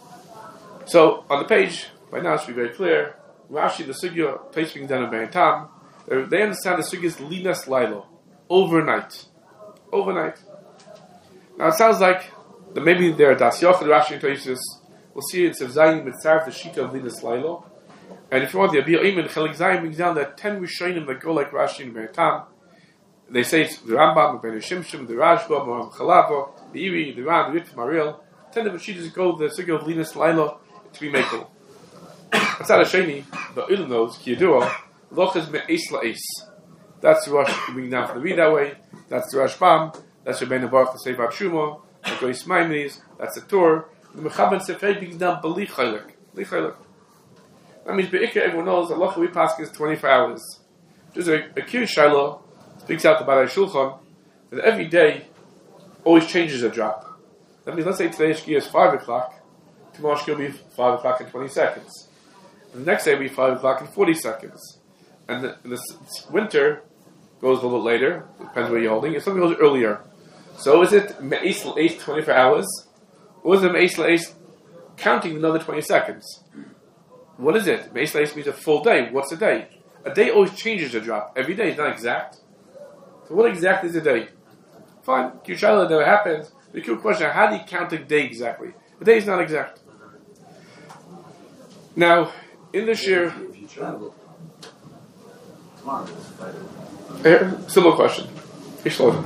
So, on the page, by now it should be very clear, Rashi, the Sugya, place being done in Be'etam, they understand the Sugya is Linas Lilo, overnight. Overnight. Now, it sounds like that maybe there are Das Yochid, Rashi, places, we'll see it's Zayin Mitzarf, the Shita of Linas Lilo. And if you want the Abir Iman, Chelik Zayin brings down that ten Rishonim that go like Rashi in Be'etam. They say it's the Rambam, the Ben Shimshim, the Rashba, Moram Chalava, the Iri, the Ran, the Rit from Ariel. Ten of the Shitas go the Sugya of Linas Lilo to be makel. It's not a sheni, but Ulam knows, Kiyadua, Loch is Me'es La'es. That's the Rosh bring down from the read that way. That's the Rashbam. That's the Ben Baruch, the Sefer Shuma. The Goyis Maimonides. That's the Torah. The Mechaben Sefer brings down B'li Chaylik. B'li Chaylik. That means Be'ikah, everyone knows, the Loch we pass is twenty-four hours. There's a, a Kir Shiloh, speaks out the Balei Shulchan, that every day always changes a drop. That means, let's say today Shkia is five o'clock, tomorrow Shkia will be five o'clock in twenty seconds. And the next day will be five o'clock in forty seconds. And the, the winter goes a little bit later, depends where you're holding, and something goes earlier. So is it Me'es L'Eis twenty-four hours, or is it Me'es L'Eis counting another twenty seconds? What is it? Me'es L'Eis means a full day. What's a day? A day always changes a drop. Every day is not exact. So what exactly is a day? Fine, Kishala never happens. The cool question, how do you count a day exactly? A day is not exact. Now, in this year, you travel tomorrow? Here, similar question. Not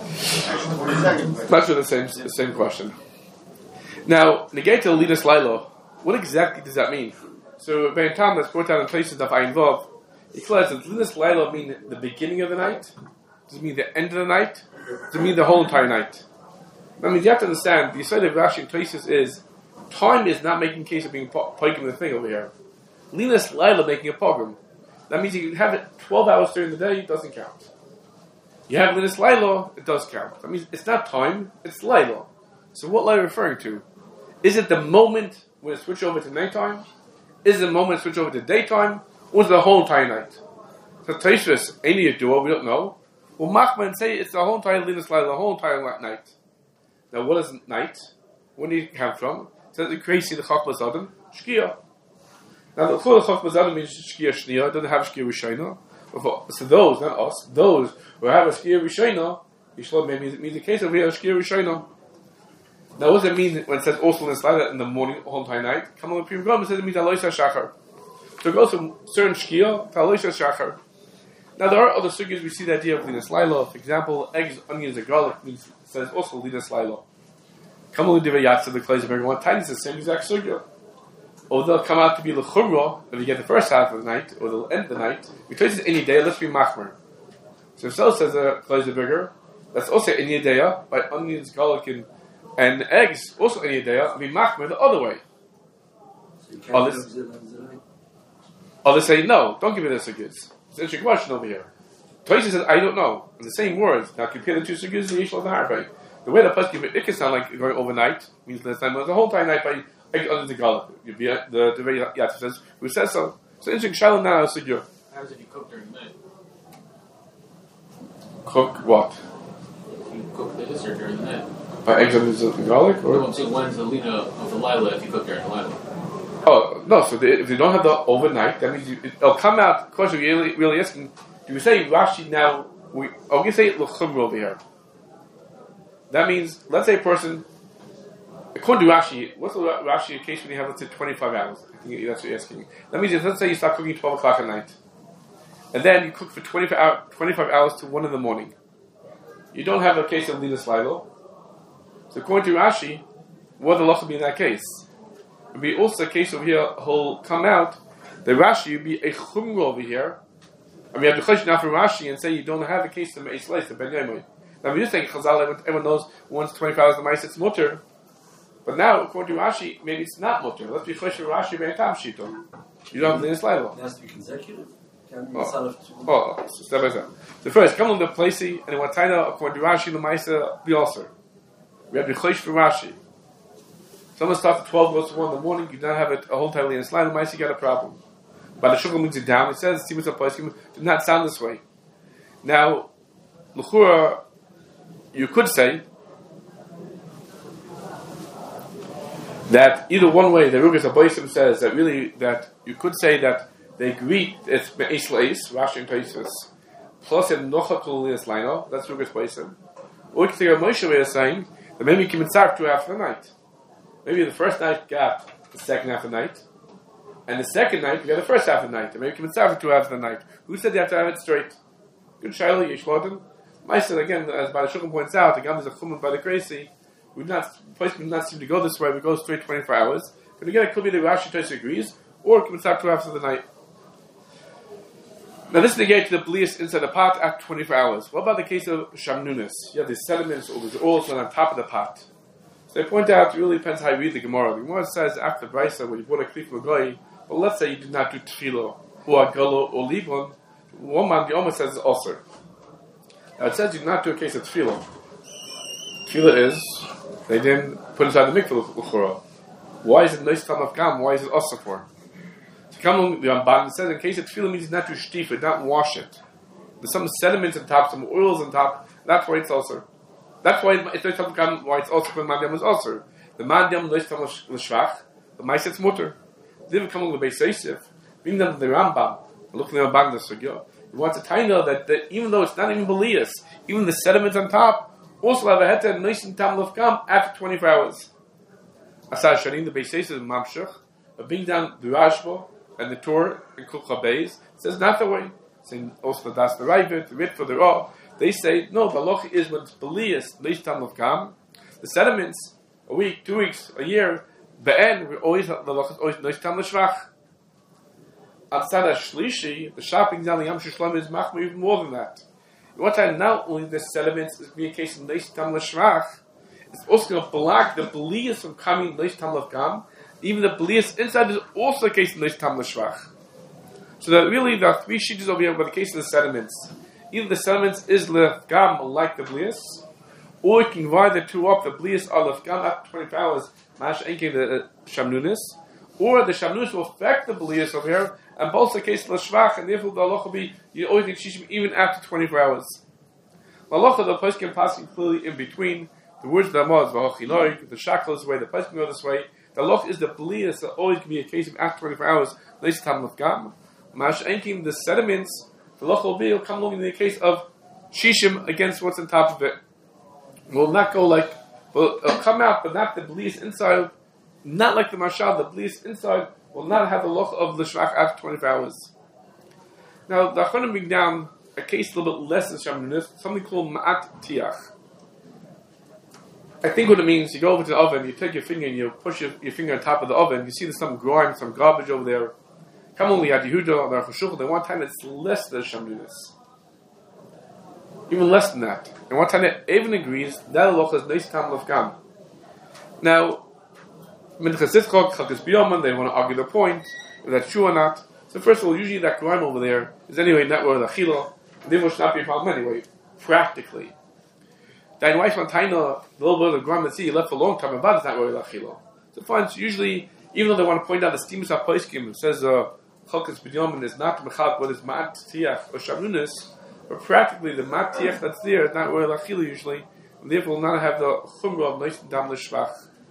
sure the same the same question. Now, negate to Linus Lilo, what exactly does that mean? So, Ben Tam that's brought down in places of I involve, he declares that Linus Lilo mean the beginning of the night? Does it mean the end of the night? Does it mean the whole entire night? That means you have to understand, the side of Rashi in places is, time is not making case of being pogrom the thing over here. Linus Lilo making a pogrom. That means you can have it twelve hours during the day, it doesn't count. You have Linus Lilo, it does count. That means it's not time, it's Lilo. So what Lilo referring to? Is it the moment when it switch over to nighttime? Is it the moment it switch over to daytime? Or is it the whole entire night? So Taishvis, any duo, we don't know. Well, Machman say it's the whole entire Linus Lilo, the whole entire night. Now what is night? Where do you come from? It says the crazy the Chachmas Adam, Shkia. Now the Chachmas Adam means Shkia Shnia, it doesn't have Shkia Rishayna. So those, not us, those who have a Shkia Rishayna, Yishlom means, means the case of here, Shkia Rishayna. Now what does it mean when it says also in the slide in the morning, the whole entire night? Come on, the Prima it says it means Aloisa Shachar. So it goes from certain Shkia to Aloisa Shachar. Now there are other sugars we see the idea of Linus Lilo. For example, eggs, onions, and garlic means it says also Linus Lilo. Come on, the Yatsa, the Klays of everyone, time is the same exact sugar. Or they'll come out to be l'chumra if you get the first half of the night, or they'll end the night. Because it's any day, let's be machmer. So if so says the Klays of bigger, that's also any day by onions, garlic, and, and eggs, also any day, be machmer the other way. So others, others say, no, don't give me the sugars. It's an interesting question over here. Toysi says, I don't know. In the same words. Now compare the two sugars and Yishla and the Harvey. The way the plus give it, it can sound like going overnight, means the time was the whole time night by egg under the garlic. The the very Yatsif says, who says so? So interesting shalom now is secure. How does if you cook during the night? Cook what? You cook the Isser during the night. By eggs under the garlic? Or? No, so when's the Lina of the Lila if you cook during the Lila? Oh, no, so they, if you don't have the overnight, that means you, it, it'll come out, the question you're really, really asking, do we say Rashi now, we, oh, we say l'chumra over here. That means, let's say a person, according to Rashi, what's the Rashi case when you have, let's say, twenty-five hours? I think that's what you're asking. That means, let's say you start cooking twelve o'clock at night. And then you cook for twenty-five, hour, twenty-five hours to one in the morning. You don't have a case of Linus Lilo. So according to Rashi, what the law will be in that case? It would be also a case over here, he'll come out, the Rashi would be a chumra over here. I mean, you have the question now from Rashi and say you don't have a case of Me'ez Leis, the Ben Yomoy. Now, we're just saying Chazal, everyone knows once twenty-five hours the mice, it's mutter. But now, according to Rashi, maybe it's not mutter. Let's be chosh for Rashi ben Tam Shito. You don't have Linus Lilo. It has to be consecutive. Can be oh, oh, so step by step. So first, come on the placey, and in one time, according to Rashi, the mice be also. We have the chosh for Rashi. Someone starts at twelve, goes to one in the morning, you don't have it a whole time Linus Lilo, the mice, you got a problem. But the shulchan moves it down. It says, "See what's up, place." Did not sound this way. Now, l'chura, you could say that either one way, the Rugas Aboisim says that really that you could say that they agree it's Me'ez Leis, Rashi and Taisus, plus in Nochakul Linus Lino. That's Rugas Aboisim. Or you could say Moshe way is saying that maybe you can mitzarf two half of the night. Maybe the first night got the second half of the night. And the second night, you got the first half of the night. And maybe you can mitzarf two halves of the night. Who said you have to have it straight? Good Shaila, Yeshlodim. Maisa, again, as Bala Shulchan points out, the Gam is a chumman by the crazy. We not, place would not seem to go this way. We go straight twenty-four hours. But again, it could be that Rashi Tosh agrees, or it can start two halves of the night. Now, this negates the blias inside the pot after twenty-four hours. What about the case of shamnunas? You have these sediments or these oils on top of the pot. So they point out, it really depends how you read the Gemara. The Gemara says after Brisa, when you bought a kli from a goy, well, let's say you did not do tefillah, or agalo, or libon, one man, the almost says it's ulcer. Now it says you do not do a case of tefillah. Tefillah is, they didn't put inside the mikveh l'chora. Why is it nice time of gam? Why is it ulcer for? So come on, the Ramban says in case of tefillah means not to shtif it, not wash it. There's some sediments on top, some oils on top, that's why it's ulcer. That's why it's nice time of gam, why it's ulcer when mandam is ulcer. The mandam nice time l'shvach, the mice it's mutter. They will come on the Beis Yosef, bring them to the Rambam, look at the Rambam the Sugya. He wants to tell you that, that even though it's not even Belias, even the sediments on top also have a heta nice and tam of gam after twenty-four hours. Asar Sharim, the Beis Yosef Mamshech, but bring down the Rashba, and the Torah and Kulcha Beis says not the way. Saying also that's the Ravid, the Rit for the Ra. They say no. The halacha is when it's Belias Leish Tam of Gam. The sediments a week, two weeks, a year. Be'en we always the halacha is always Leish Tam L'Shvach. Outside of Shlishi, the shopping down the Yam Shishlam is machmir even more than that. What time not only the sediments is being a case of Leish Tam L'Shvach, it's also going to block the Belias from coming Leish Tam L'Gam. Even the Belias inside is also a case of Leish Tam L'Shvach. So that really there are three sheets over here by the case of the sediments. Either the sediments is L'Gam like the Belias, or you can divide the two up. The Belias are L'Gam after twenty-four hours, Mash Enke the Shamnunis, or the Shamnunis will affect the Belias over here, and both the case of L'Shvach, and therefore the halacha will be you always need Shishim even after twenty-four hours. The halacha the place can pass clearly in between. The words of the Amaz, V'hochiloik, the Shakal is the way, the place can go this way. The halacha is the Belias that always can be a case of after twenty-four hours, Leish Tam L'Gam. Mash Enkim, the sediments, the halacha will be will come along in the case of Shishim against what's on top of it. It will not go like, well, it'll come out, but not the Belias inside, not like the Mashal, the Belias inside will not have the halacha of L'Shvach after twenty-four hours. Now, the Acharonim bring down a case a little bit less than Shamnunis, something called Ma'at Tiach. I think what it means, you go over to the oven, you take your finger and you push your, your finger on top of the oven, you see there's some grime, some garbage over there. Come on, we had Yehuda, the Aruch HaShulchan, and one time it's less than Shamnunis. Even less than that. And one time it even agrees, that halacha is Leish Tam L'Gam. Now, Minchas Yitzchok, Chalkes B'Yoman, they want to argue the point, whether that's true or not. So first of all, usually that grime over there is anyway not worth Achila, and therefore should not be a problem anyway, practically. Dein wife on Taina, the little bit of the grime that see you left for a long time, about is not worth Achila. So fine, so usually, even though they want to point out the Stemus HaPoiskim, it says, uh, Chalkes B'Yoman is not Mechal, but it's Ma'at Tiach or Shamnunis, but practically the Ma'at Tiach that's there is not worth Achila usually, and therefore will not have the Chumrah of Leish Tam L'Shvach.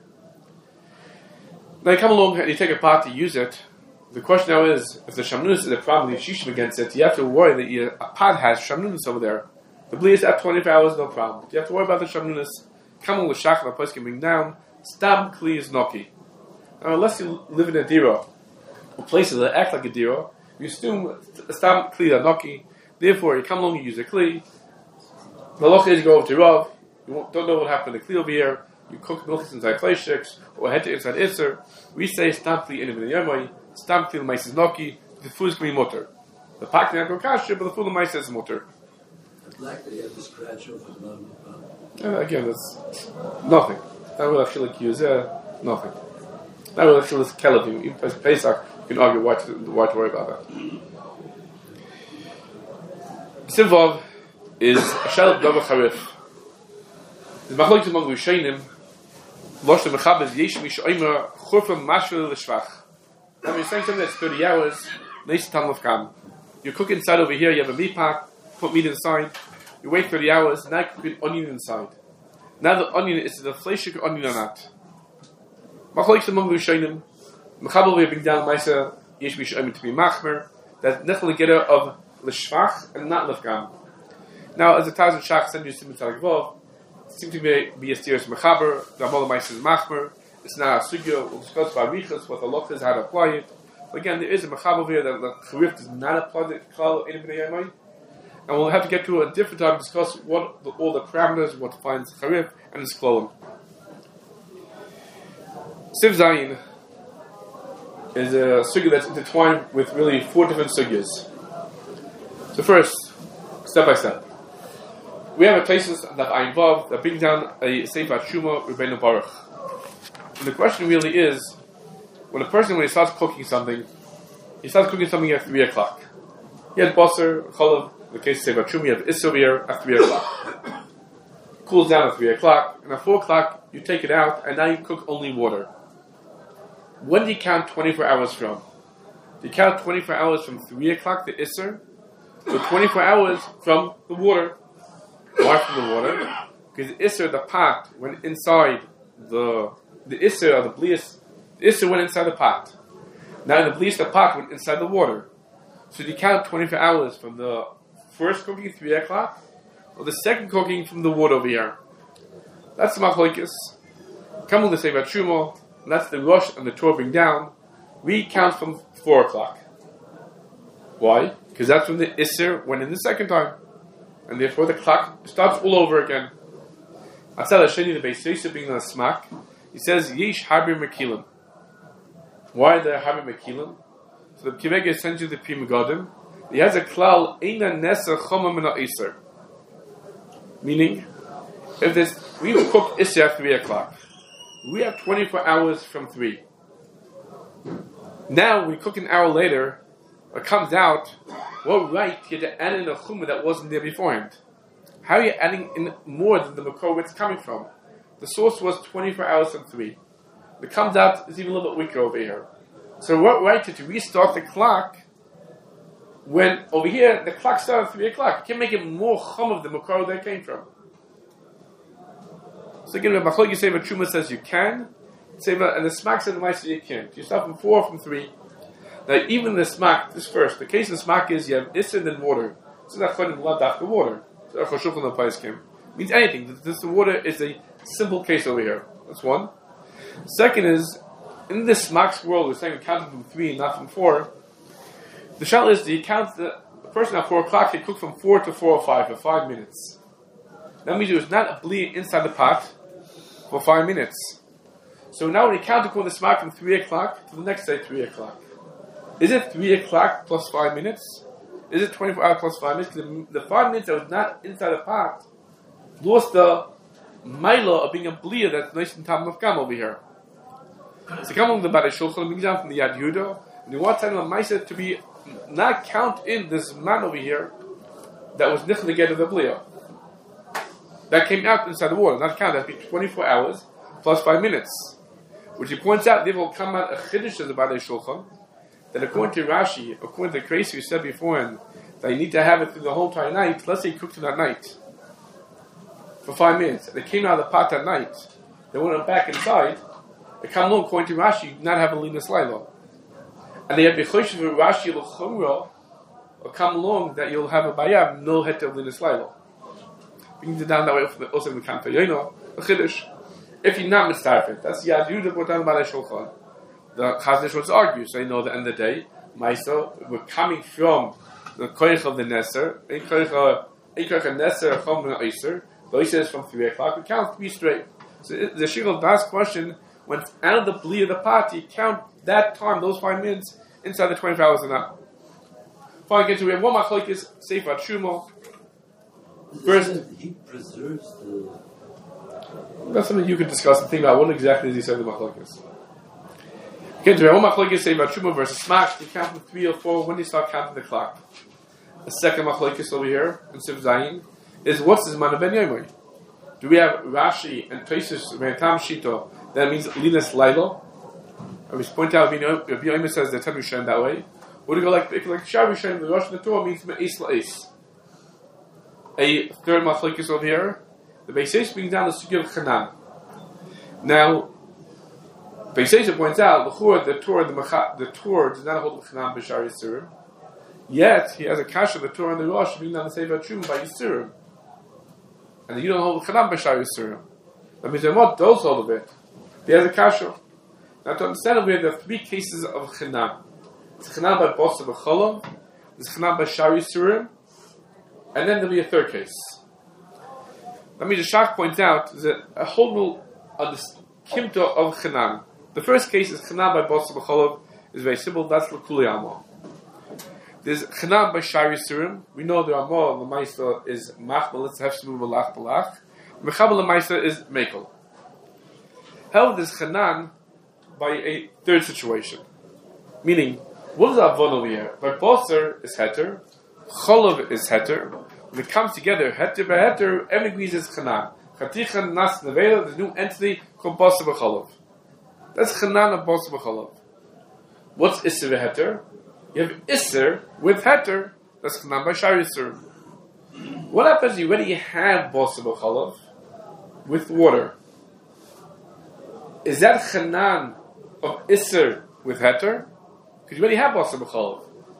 Now you come along and you take a pot to use it. The question now is, if the Shamnunis is a problem, you shishim against it, you have to worry that you, a pot has Shamnunis over there. The Belias at twenty-four hours, no problem. You have to worry about the Shamnunis. Come on with Shach, the place can bring down. Stam Kli is Noki. Now, unless you live in a Dira, or places that act like a Dira, you assume Stam Kli is Noki. Therefore, you come along, you use a Kli. The halacha is you go over to Rav, you don't know what happened to Kli over here, you cook milk inside Fleishiks, or head to inside Isser. We say Stam Kli in the Yomai, Stam Kli L'Mais is Noki, the food is going to be mutter. The pak can go kasher, but the food L'Mais is mutter. Like they have the scratch over the bottom of the Uh, again, it's nothing. Not really actually like use uh, nothing. Not really actually like Kelavim. Even as Pesach, you can argue why to, why to worry about that. Simvav is a shal davar charif. The machlokes among Rishonim, Losh Mechab is yesh mish oimer churfim mashvil l'shvach. Now you're saying something that's thirty hours, Leish Tam L'Gam. You cook inside over here, you have a meat pot, put meat inside, you wait thirty hours, now you cook an onion inside. Now the onion is the fleshik onion or not. Machlokes among Rishonim, Mechabel we bring down Maisa yesh mish oimer to be machmer, that nechel getter of l'shvach and not l'gam. Now, as the Taz and Shach send you Simon Talagvov, it seems to be, be a serious mechaber. The Amal Ma'is is machmer. It's not a sugya. We'll discuss by Riches what the loch is, how to apply it. But again, there is a mechaber here that the charif does not apply the klal in b'nei yamai. And we'll have to get to a different time to discuss what the, all the parameters, what defines charif and its klolim. Siv Zayin is a sugya that's intertwined with really four different sugyas. So first, step by step. We have a places that are involved that bring down a Sefer Shuma Rebbeinu Baruch. And the question really is, when a person, when he starts cooking something, he starts cooking something at three o'clock. He had Basar, Cholav, in the case of Sefer Shuma, you have Isser here at three o'clock. Cools down at three o'clock, and at four o'clock, you take it out, and now you cook only water. When do you count twenty-four hours from? Do you count twenty-four hours from three o'clock, the Isser? So twenty-four hours from the water. Why from the water? Because the Isser, the pot, went inside the the Isser, or the Blias, the Isser went inside the pot. Now the Blias, the pot, went inside the water. So do you count twenty-four hours from the first cooking, three o'clock, or the second cooking from the water over here? That's the machlokes. Come on, the Sefer Shuma, and that's the Rosh and the Torah bring down. We count from four o'clock. Why? Because that's when the Isser went in the second time. And therefore the clock starts all over again. Atzal Hasheni, the Beis Yosef being on a smack, he says, Yesh Habir Mekilim. Why are there Habir Mekilim? So the Kivega sends you the Pri Megadim. He has a klal, Eina Nesa Choma Mina Isser. Meaning, if there's, we will cook Isser at three o'clock. We have twenty-four hours from three. Now, we cook an hour later, it comes out, what right you had to add in a chumah that wasn't there beforehand? How are you adding in more than the makor where it's coming from? The source was twenty-four hours from three. It comes out, it's even a little bit weaker over here. So what right did you restart the clock when over here the clock started at three o'clock? You can't make it more chum of the makor that it came from. So again, Rabbi Machlokes Seva Truma says you can, Seva, and the Smak says the Ma'aser you can't. You start from four, from three. Now even the Smak, this first, the case of the Smak is you have Isser and water. So that's chodim blood after water. So Choshuch no place came. Means anything. This the water is a simple case over here. That's one. Second is, in this Smak's world, we're saying we counted from three and not from four. The shal is, do you count the, the person at four o'clock, he cooked from four to four or five for five minutes. That means it was not a bleed inside the pot for five minutes. So now when you count according to the Smak from three o'clock to the next day, three o'clock. Is it three o'clock plus five minutes? Is it twenty-four hours plus five minutes? The, the five minutes that was not inside the pot lost the Maila of being a bleed that's nice and tam of Gam over here. So come on the Bari Shulchan, brings down from the Yad Yehuda, and you want to tell Maisa to be not count in this man over here that was nichel to get of the bleed. That came out inside the water, not count. That'd be twenty-four hours plus five minutes. Which he points out, there will come out a chiddush of the Bari Shulchan, that according to Rashi, according to the Kreis we said beforehand, that you need to have it through the whole entire night. Let's say you cooked it that night for five minutes, and it came out of the pot that night. They went back inside. It come along, according to Rashi, you do not have a linus laila, and they have b'choshev Rashi l'chumra, will come along that you'll have a bayam no heter of linus laila. We can do down that way also in the Kanfa Yono, a chiddush. If you're not mitzarfet, that's Yad Yehuda brought down by the Shulchan. The Chazon Ish argue, so you know at the end of the day, Maisa, we're coming from the koich of the Neser, a koich of Neser, Chom and Eiser. The Eiser is from three o'clock, we count three straight. So the Shigel last question, when it's out of the bleed of the pot, you count that time, those five minutes, inside the twenty-four hours or not. Fine, get to we have one machlokes, Sefer Shumo. First, he preserves the. That's something you could discuss and think about. What exactly does he say in the machlokes? Again, to one machlokes say about Truma versus Smak, you count from three or four. When do you start counting the clock? The second machlokes over here in Siv Zayin is what's the Zman Ben Yomi? Do we have Rashi and Tosis Ve'atam Shito? That means Linas Lailo. I was point out, Rabbi Yomi says the Ten Rishon that way. Or do you go like like Shar Rishon? The Rosh Torah means Me'is La'is. A third machlokes over here. The Beis Yosef brings down the Sugya of Chanan. Now, Beis Yosef points out the the Torah, the Macha, the Torah does not hold the Chanan b'Shar Yisurim. Yet he has a kasha the Torah and the Rosh bring down the Sefer Truma by Yisurim, and you don't hold the Chanan b'Shar Yisurim. That means they're not those hold of it. He has a kasha. Now to understand it, we have the three cases of Chanan. It's Chanan by Bosa b'Cholov, there's Chanan by Shar Yisurim, and then there'll be a third case. Let me just Shach point out that a whole rule of the Kimta of Chanan. The first case is Chanan by Bosa b'Cholov, is very simple, that's L'Kuli Amor. There's Chanan by Shar Yisurim. We know the Amor, the Maisa is Machmal, let's have some Malach Balach. Mechabal the Maisa is Mekel. However, there's Chanan by a third situation. Meaning, what is Avon over here? By Boser is Heter, Cholov is Heter. When it comes together, Heter by Heter, every agrees is Chanan. Chatichan Nas Nevela, the new entity called Boser b'Cholov. That's Chanan of Boser b'Cholov. What's Isser Heter? You have Isser with Heter, that's Chanan by Shar Yisurim. What happens? You already have Boser b'Cholov with water. Is that Chanan of Isser with Heter? Because you already have Boser b'Cholov.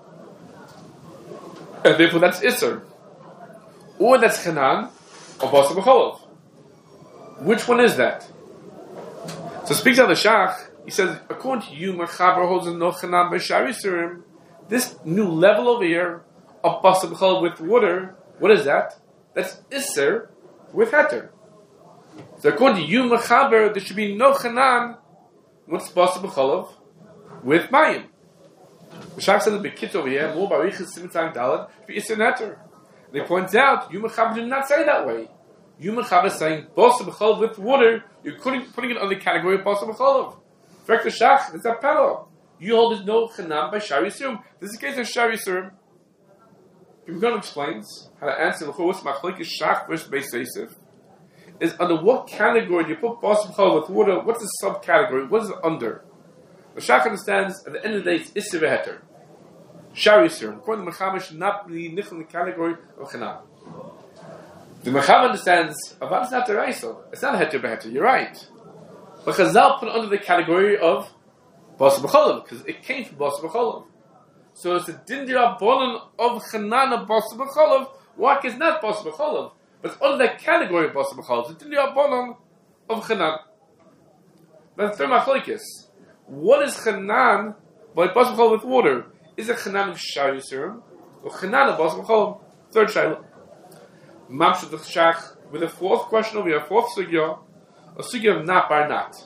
And therefore that's Isser. Or that's Chanan of Boser b'Cholov. Which one is that? So speaks out the Shach, He says, according to you, Mechaber holds no chanam b'shar yisurim. This new level over here of basar b'chalav with water, what is that? That's iser with heter. So according to you, Mechaber, there should be no chanam with basar b'chalav with mayim. The Shach says a bit kit over here, more barichas simtzang dalad, be iser heter. They point out, you Mechaber did not say that way. You Mechaber is saying basar b'chalav with water. You're putting, putting it on the category of basar b'chalav. Fact the Shach, it's a parallel. You hold it no chanam by shar yisurim. This is the case of shar yisurim. We're going to explain how to answer the what's machlekes Shach versus Beis Yosef. Is under what category do you put basar b'chalav with water? What's the subcategory? What is it under? The Shach understands at the end of the day it's iser v'heter. Shar yisurim. According to Mechaber, should not be nichl in the category of chanam. The Mechaber understands about it's not the Reisel. It's not heter v'heter. You're right. But Chazal put it under the category of basar b'chalav because it came from basar b'chalav. So it's a din d'Rabbanan of chanana basar b'chalav. Why? It's not basar b'chalav, but it's under that category of basar b'chalav. It's a din d'Rabbanan of chanan. That's the third machlokes. What is chanan by basar b'chalav with water? Is it chanan of shar yisurim or chanan of basar b'chalav? Third shayla. Mamshut the Shach with the fourth question over here, fourth sugya. A sugya of not bar not.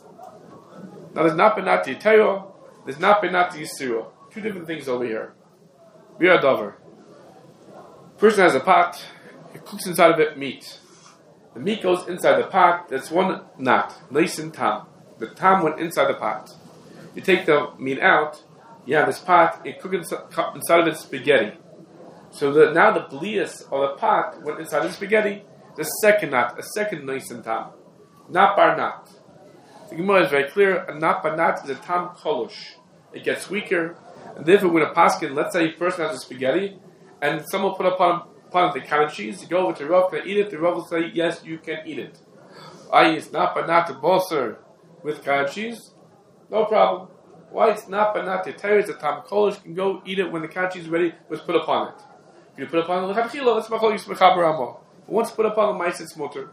Now there's not bar not the Yitero, there's not bar not the Yisiro. Two different things over here. We are dover. Person has a pot, he cooks inside of it meat. The meat goes inside the pot, that's one knot, nice and tam. The tam went inside the pot. You take the meat out, you have this pot, you cook inside of it spaghetti. So the, now the blias of the pot went inside the spaghetti, the second knot, a second nice and tam. Not bar not. The Gemara is very clear. A not bar not is a tam kolosh. It gets weaker, and therefore, when a paskin, let's say, a person has a spaghetti, and someone put upon upon the cottage cheese, you go over to Rav, can I eat it? The Rav will say, yes, you can eat it. Aye, it's not bar not to basar with cottage cheese. No problem. Why it's not bar not to tear? It's a tam kolosh. Can go eat it when the cottage cheese is ready. Was put upon it. If you put upon the lechatchila, it's machlokes Mechaber Rama. But once put upon the mice, it's mutter.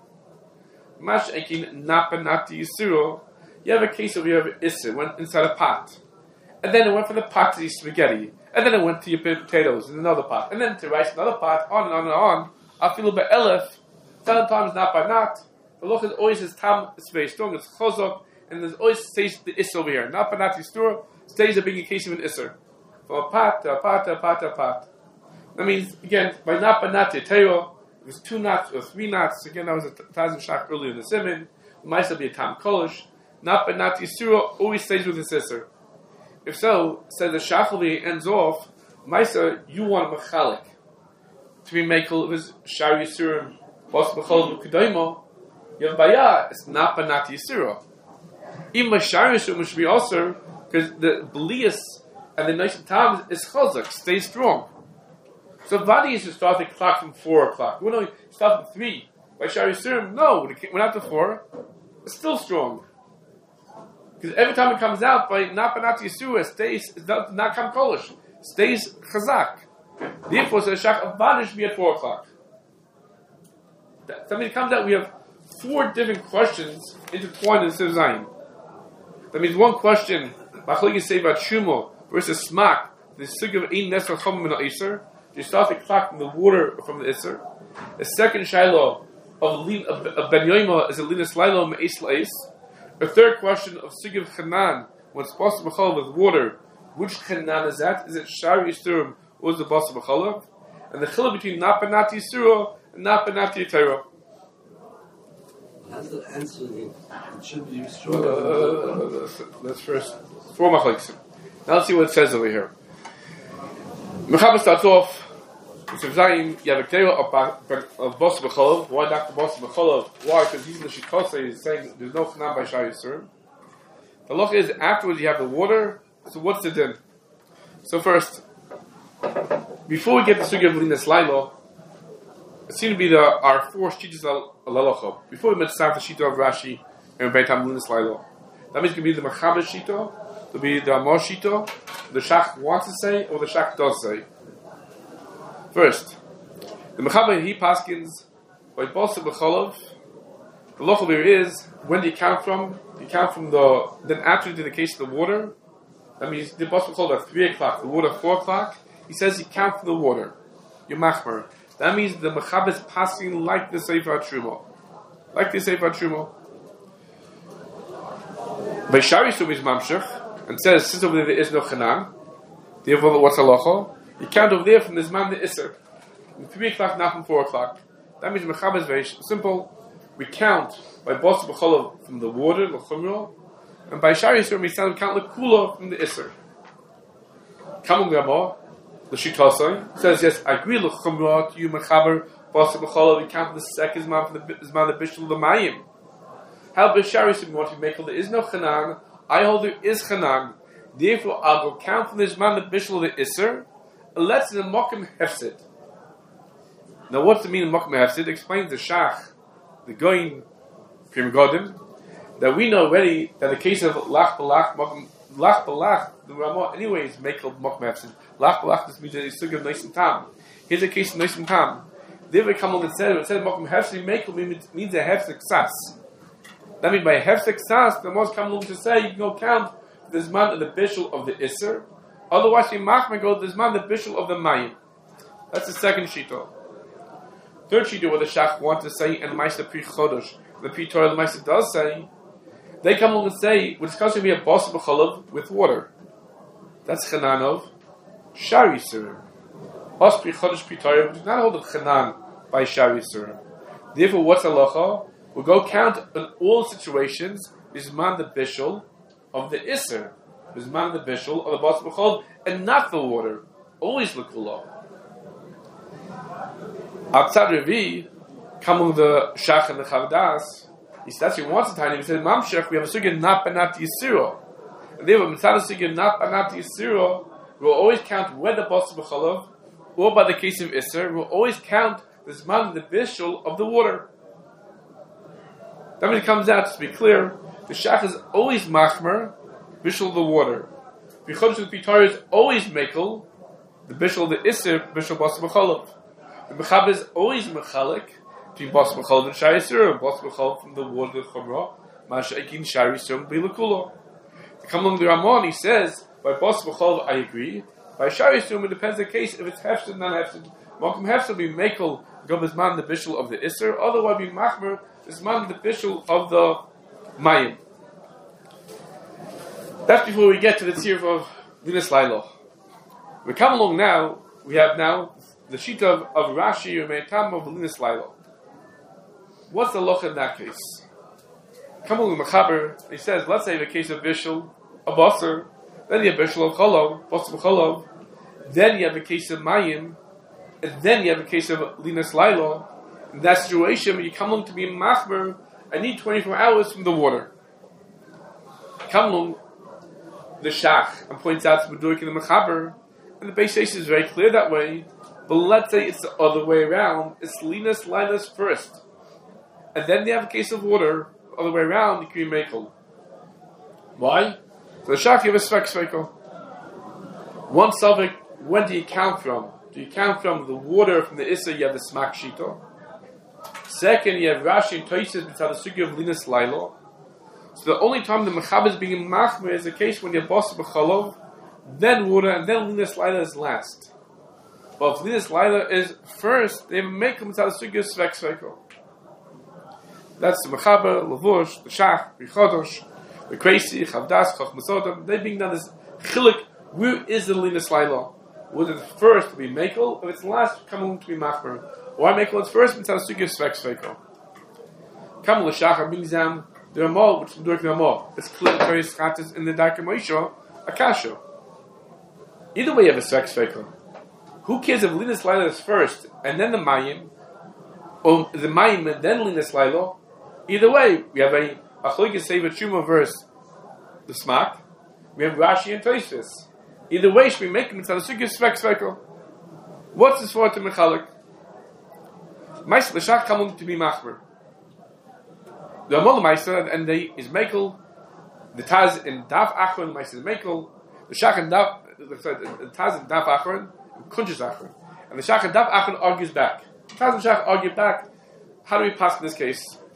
Mash ekin napa nati yisuro. You have a case of you have issa went inside a pot, and then it went from the pot to the spaghetti, and then it went to your potatoes in another pot, and then to rice another pot, on and on and on. I feel about elef. Seven times not by not. The look is always his tam. It's very strong. It's chozok, and there's always stays the issa over here. Napa nati yisuro stays a big case of an issa from a pot to a pot to a pot to a pot. That means again by napa nati teiro. It was two knots or three knots. Again, that was a Taz and Shach earlier in the Siman. It might still be a Tam Kolish. Not but not Yisura always stays with his sister. If so, says the Shachalvi ends off, Maisa, you want Mechalik to be Mekel of his Shar Yisurim, Bos Mechal Kudaimo. You have Baya, it's not but not Yisura. Even my Shar Yisurim should be also, because the Belias and the nice times is Chazak, stays strong. So Vadi is to start the clock from four o'clock. We don't start from three. By Shar Yisurim, no, when it went out to four, it's still strong. Because every time it comes out by Napanat Yisura, it stays, it does not come Kolish, stays Chazak. Therefore, so the Shach of Vadi should be at four o'clock. That, that means it comes out, we have four different questions intertwined in Siv Zayin. That means one question, Machlokes say about Shumo versus Smak, the Sug of Ein Nesel Chom Min Iser. You start the clock from the water from the Isser. The second Shiloh of, of, of Ben Yoima is a Linus Lilo Me'is La'is. The third question of Sigiv Chanan, when it's Basar B'chalav with water, which Chanan is that? Is it Shar Yisurim or is it Basar B'chalav? And the chiluk between Napanat Yisuro and Napanat Yitero. That's the answer. It should be strong. Uh, let's first four machlokes. Now let's see what it says over here. Mechaber starts off. You have a Kedera of Basar B'chalav. Why Doctor Basar B'chalav? Why? Because he's in the Shikosei, he's saying there's no Chanan by Shar Yisurim. The look is afterwards you have the water. So what's the din? So first, before we get to Sugya of Linas Lailo, it seems to be the, our four Shitas al-Lalacha. Before we met the Shita of Rashi and Beitam Linas Lailo. That means it could be the Mechaber Shita, it could be the Amor Shita, the Shach wants to say, or the Shach does say. First, the Mechaber he paskins by Basar B'chalav The lochel there is, when do you count from? You count from the, then after to the case of the water, that means the boss will call at three o'clock, the water at four o'clock. He says you count from the water. You're machmer. That means the mechab is passing like the Sefer Truma. Like the Sefer Truma. By Shari Sum is mamshech, and says, since over there there is no chanan, therefore what's halacha? You count over there from this man the Isser. From three o'clock, not from four o'clock. That means mechab is very simple. We count by Bos B'cholav from the water, l'chumra, and by Shari Sum we count l'kula from the Isser. Kamung Ramah, l'shitosai, says, yes, I agree l'chumra to you mechaber, Bos B'cholav, we count the second man from the Zman the Bishul l'mayim. How B'shari Sum, you want to make there is no chanan, I hold there is chanan, therefore I'll go count from the Zman the Bishul the Isser, and let's in the Mokim Hefsid. Now what's the meaning of Mokim Hefsid? Explains the Shach, the Goyin, Krim Godim, that we know already that the case of Lach Balach, Lach Balach, the Ramah anyways make of Mokim Hefsid. Lach Balach, this means that he's still nice and tam. Here's a case of nice and tam. There we come on and said, it said Mokim Hefsid, make means a Hefsid Sas. That means by Hefsid Sas, the most come along to say, you can go count this man of the Bishul of the Isser, otherwise we machmer go this man the Bishul of the Mayim. That's the second shita. Third shita, what the Shach wants to say, and Meister Pri Chodosh, the Pri Torah, the Meister does say, they come along and say, we're discussing be a Bos B'cholav with water. That's Chananov, Shari Surim. Bos Pri Chodosh Pri Torah, we do not hold of Chanan by Shari Surim. Therefore, what's halacha? We'll go count in all situations, Bisman the Bishul of the Isser, Bisman the Bishul of the Bos B'cholav, and not the water. Always look below. Outside Revi, coming the Shach and the Chavdas, he says he wants to tell him, he said, Mamshech, we have a sugya not banat Yisiro. And therefore, mitzad a sugya not banat Yisiro, we'll always count whether Bos B'cholav, or by the case of Isser, we'll always count the Zman, the Bishul of the water. That means it comes out, to be clear, the Shach is always Machmer, Bishul of the water. B'chodesh of the Pitar is always Mekel, the Bishul of the Isser, Bishul Bos B'cholav. The Mechab is always Mechalik between Bos B'cholav and Shari Surim. Bos B'cholav from the water of Chumrah, Masha Ekin Shari Surim B'ilakula. To come along the Ramon, he says, by Bos B'cholav I agree, by Shari Surim it depends on the case, if it's Hefsid, non-Hefsid. Malcolm Hefsid be Mekel, Gobazman, the Bishul of the Isser, otherwise be Machmer, Bisman, the Bishul of the Mayim. That's before we get to the tzir of Linas Lailo. We come along now, we have now the sheet of, of Rashi or Meitam of Linas Lailo. What's the loch in that case? Come along the Mechaber, he says, let's say the case of Bishul, a Basar, then you have Bishul of Cholov, Basar of Cholov, then you have a case of Mayim, and then you have a case of Linas Lailo. In that situation, when you come along to be Machmer, I need twenty-four hours from the water. Come along, the Shach, and points out to Medurik in the Mechaber, and the base case is very clear that way, but let's say it's the other way around, it's Linas Lailas first, and then they have a case of water, the other way around, you can be Mekel. Why? So the Shach, you have a Svek Svekel. One Savik, when do you count from? Do you count from the water from the Issa, you have the Smak Shito? Second, you have Rashi and Toysis, which have the Sugya of Linas Lailo. So the only time the Mechab is being Machmer is the case when you have Bos B'cholav, then water, and then Linas Laila is last. But if Linas Laila is first, they make them to the Sugya Svek Svekel. That's the Mechaber, Lavush, the Shach, the Chodosh, the Kreisi, Chavdas, Choch Masodam. They being done this Chilik, where is the Linas Laila? Was it first to be Mekel, if it's last, come along to be Machmer? Why Mekel is first, and it's Sugya Svek Svekel. Come L'Shach, brings down the Ramah, which is the Ramah. It's clear various chatas in the Darkei Moshe, Akasha. Either way, you have a Svek Svekel. Who cares if Linas Laila is first, and then the Mayim, or the Mayim and then Linas Laila? Either way, we have a Achloikis Sefer Truma verse, the Smak. We have Rashi and Toysis. Either way, should we make him into the Sugya Svek Svekel? What's this for to Mechalik? Meister the Shach come to be Machmer. The Amol Meister and they is Mekel. The Taz in Daf Achron Meister is Mekel. The Shach and Daf the Taz in Daf Achron Kunches Achron, and the Shach and Daf Achron argues back. The Taz and Shach argue back. How do we pass in this case?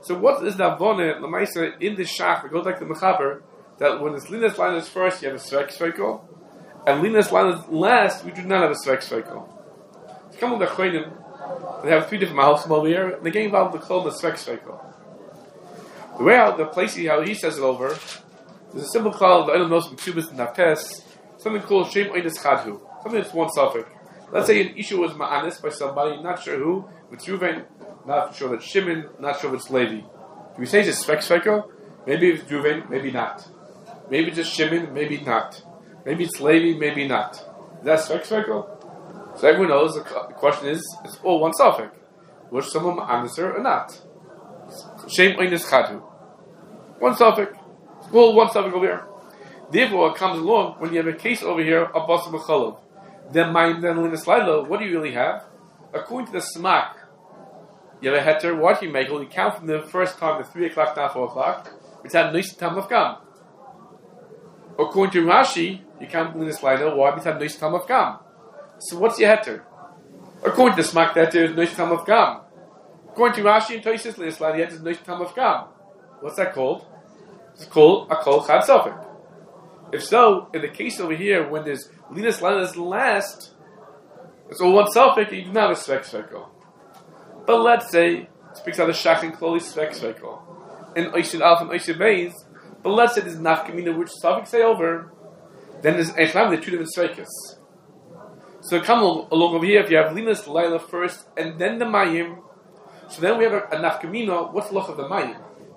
So what is the avona l'maisa in the shach? It goes like the mechaber that when it's linas linas first, you have a svek sveko, and linas linas last, we do not have a svek sveko. So come with the choinim, they have three different mahalchim over here, and they get involved with the klol the svek sveko. The way how the place how he says it over, there's a simple klal the item knows from Tubis and Naftes, something called shem oines chadhu, something that's one suffix. Let's say an issue was ma'anis by somebody, not sure who, with Ruvain, not sure that Shimon, not sure if it's Levi. Do we say it's svek sveko? Maybe it's Ruvain, maybe not. Maybe it's just Shimon, maybe not. Maybe it's Levi, maybe not. Is that svek sveko? So everyone knows the question is, it's all one suffix. Was someone ma'anis or not? Shem oines chadhu. One suffix. Well, one suffix over here. Therefore, it comes along when you have a case over here of basar b'chalav. Then mine, then linas laila. What do you really have? According to the smak, you have a heter. What do you make? Well, you count from the first time, the three o'clock, now four o'clock. Which had nice tam of gam. According to Rashi, you count from linas laila. Why? Because had nice tam of gam. So what's your heter? According to the smak, that there is nice tam of gam. According to Rashi and Tosfos, linas laila, you have nice tam of gam. What's that called? It's called a kol chad suffix. If so, in the case over here, when there's linas linas last, it's all one suffix, you do not have a svek sveko. But let's say, it speaks out of shach and kloli svek sveko, in oishid alf and oishid beis, but let's say there's nafkamina which suffix say over, then there's echlam, the two different svekis. So come along over here, if you have linas laila first, and then the mayim, so then we have a, a nafkamina, what's the loch of the mayim?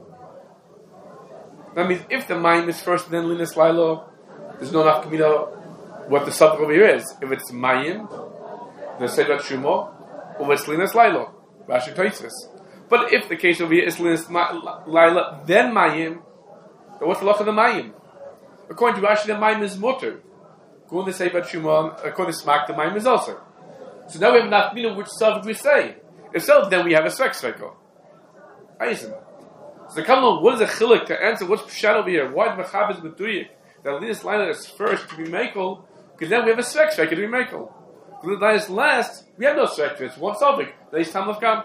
That means if the mayim is first, then linas lailo, there's no nafkamina what the subject over here is. If it's mayim, then say that shumo, or it's linas lailo, Rashi Tosfos. But if the case over here is linas laila, then mayim, then what's the loch of the mayim? According to Rashi, the mayim is mutter. According to Sefer Shumon, according to Smak, the mayim is also. So now we have nafkamina which subject we say. If so, then we have a svek sveko. Eisen. So come along, what is a chilik to answer? What's pshat over here? Why is mechabes meduyik that linas laila is first to be mekel? Because then we have a svek svek to be mekel. Linas laila is last. We have no svek. It's one suffix. That is tam of gam.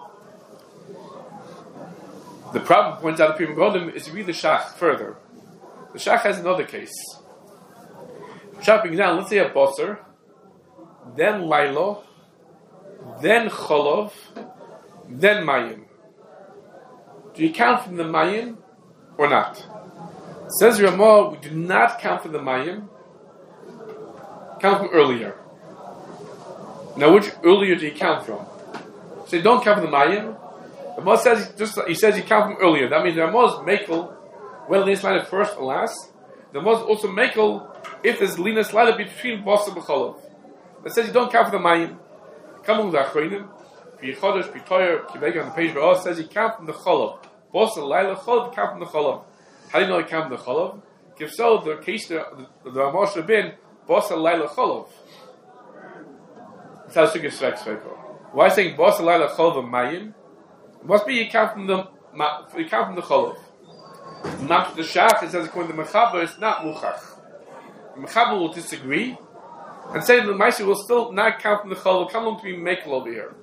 The problem points out the Pri Megadim is to read the shach further. The shach has another case. Chopping down. Let's say a basar, then lailo, then cholov, then mayim. Do you count from the mayim or not? Says Ramah, we do not count from the mayim. Count from earlier. Now, which earlier do you count from? So you don't count from the mayim. Ramah says just he says you count from earlier. That means Ramah is mekel when linas laila first or last. Ramah is also mekel if there's linas laila between basar b'chalav. That says you don't count from the mayim. Come on with the achronim. Chodesh, Pitoyer, Kibega on the page where it says you count from the cholav. Boss the Laila cholav, you count from the cholav. How do you know you count from the cholav? If so, the case the the Ramah should have been Boss the Laila cholav. That's how it's svek sveko. Why saying Boss the Laila cholav of mayim? It must be you count from the you count from the cholav. Not the shach. It says according to the mechaber, it's not muchach. The mechaber will disagree and say that the ma'aser will still not count from the cholav. Come along to be mekel over here.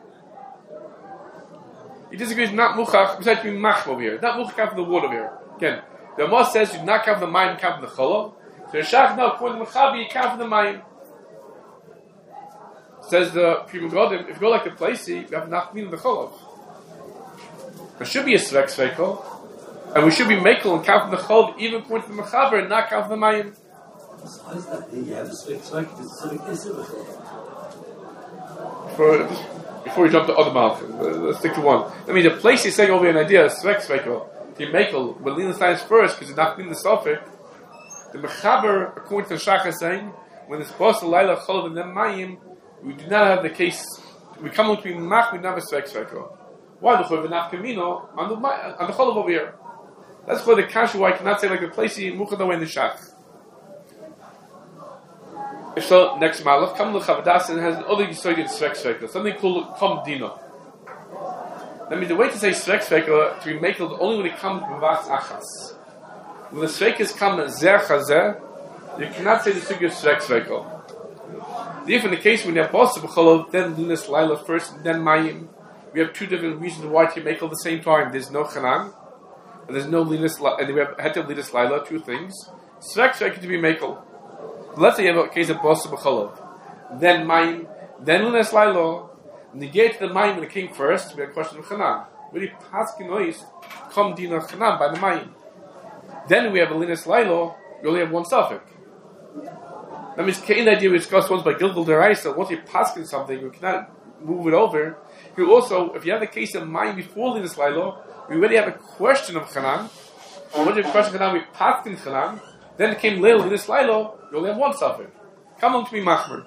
He disagrees, not muchach, besides to be mach over here. Not muchach, count from the water over here. Again, the Ramah says you do not count from the mayim, count from the cholav. So the shach, no, according to Mechabi, you count from the mayim. Says the Pri Megadim, if you go like the place, you have nafkamina the cholav. There should be a svek sveko, and we should be mekel and count from the cholav, even according to the Mechaber, and not count from the mayim. So how is that? You have a svek svek, it's svek isur. For Before we jump to other malachim, let's stick to one. I mean, the place is saying over here an idea, svek sveko, to mekel, but linas laila is first, because it's not in the suffix. The mechaber, according to the shach, is saying, when it's basar laila cholav and then mayim, we do not have the case, we come on to be mach, we don't have a svek sveko. Why? The cholav nafkamino on the on the cholav over here. That's why the kasha, why I cannot say like the place in muchad away in the shach. If so, next malach, come to Chavadas and has another yisoid in svek sveko, something called kom dino. That means the way to say svek sveko to be mekel only when it comes b'vas achas. When the svekis come zer chazeh, you cannot say the sugya svek sveko. If in the case when you have basar b'cholav, then linas laila first, then mayim, we have two different reasons why to make at the same time. There's no chanan, and there's no linus, and we have had to linus laila. Two things. Svek svek to be makel. Let's say you have a case of bosa b'cholov, then mine, then linus laila. Negate the mine when the king first. We have a question of chanan. Really paskin nois come dina chanan by the mine. Then we have a linus laila. We only have one suffix. That means the idea we discussed once by Gilgul Deraisa. Once you paskin something, we cannot move it over. Here also, if you have the case of mine before linus laila, we already have a question of chanan. And when you have a question of chanan, we paskin chanan. Then it came leil linus laila. You only have one suffix. Come on to be machmer.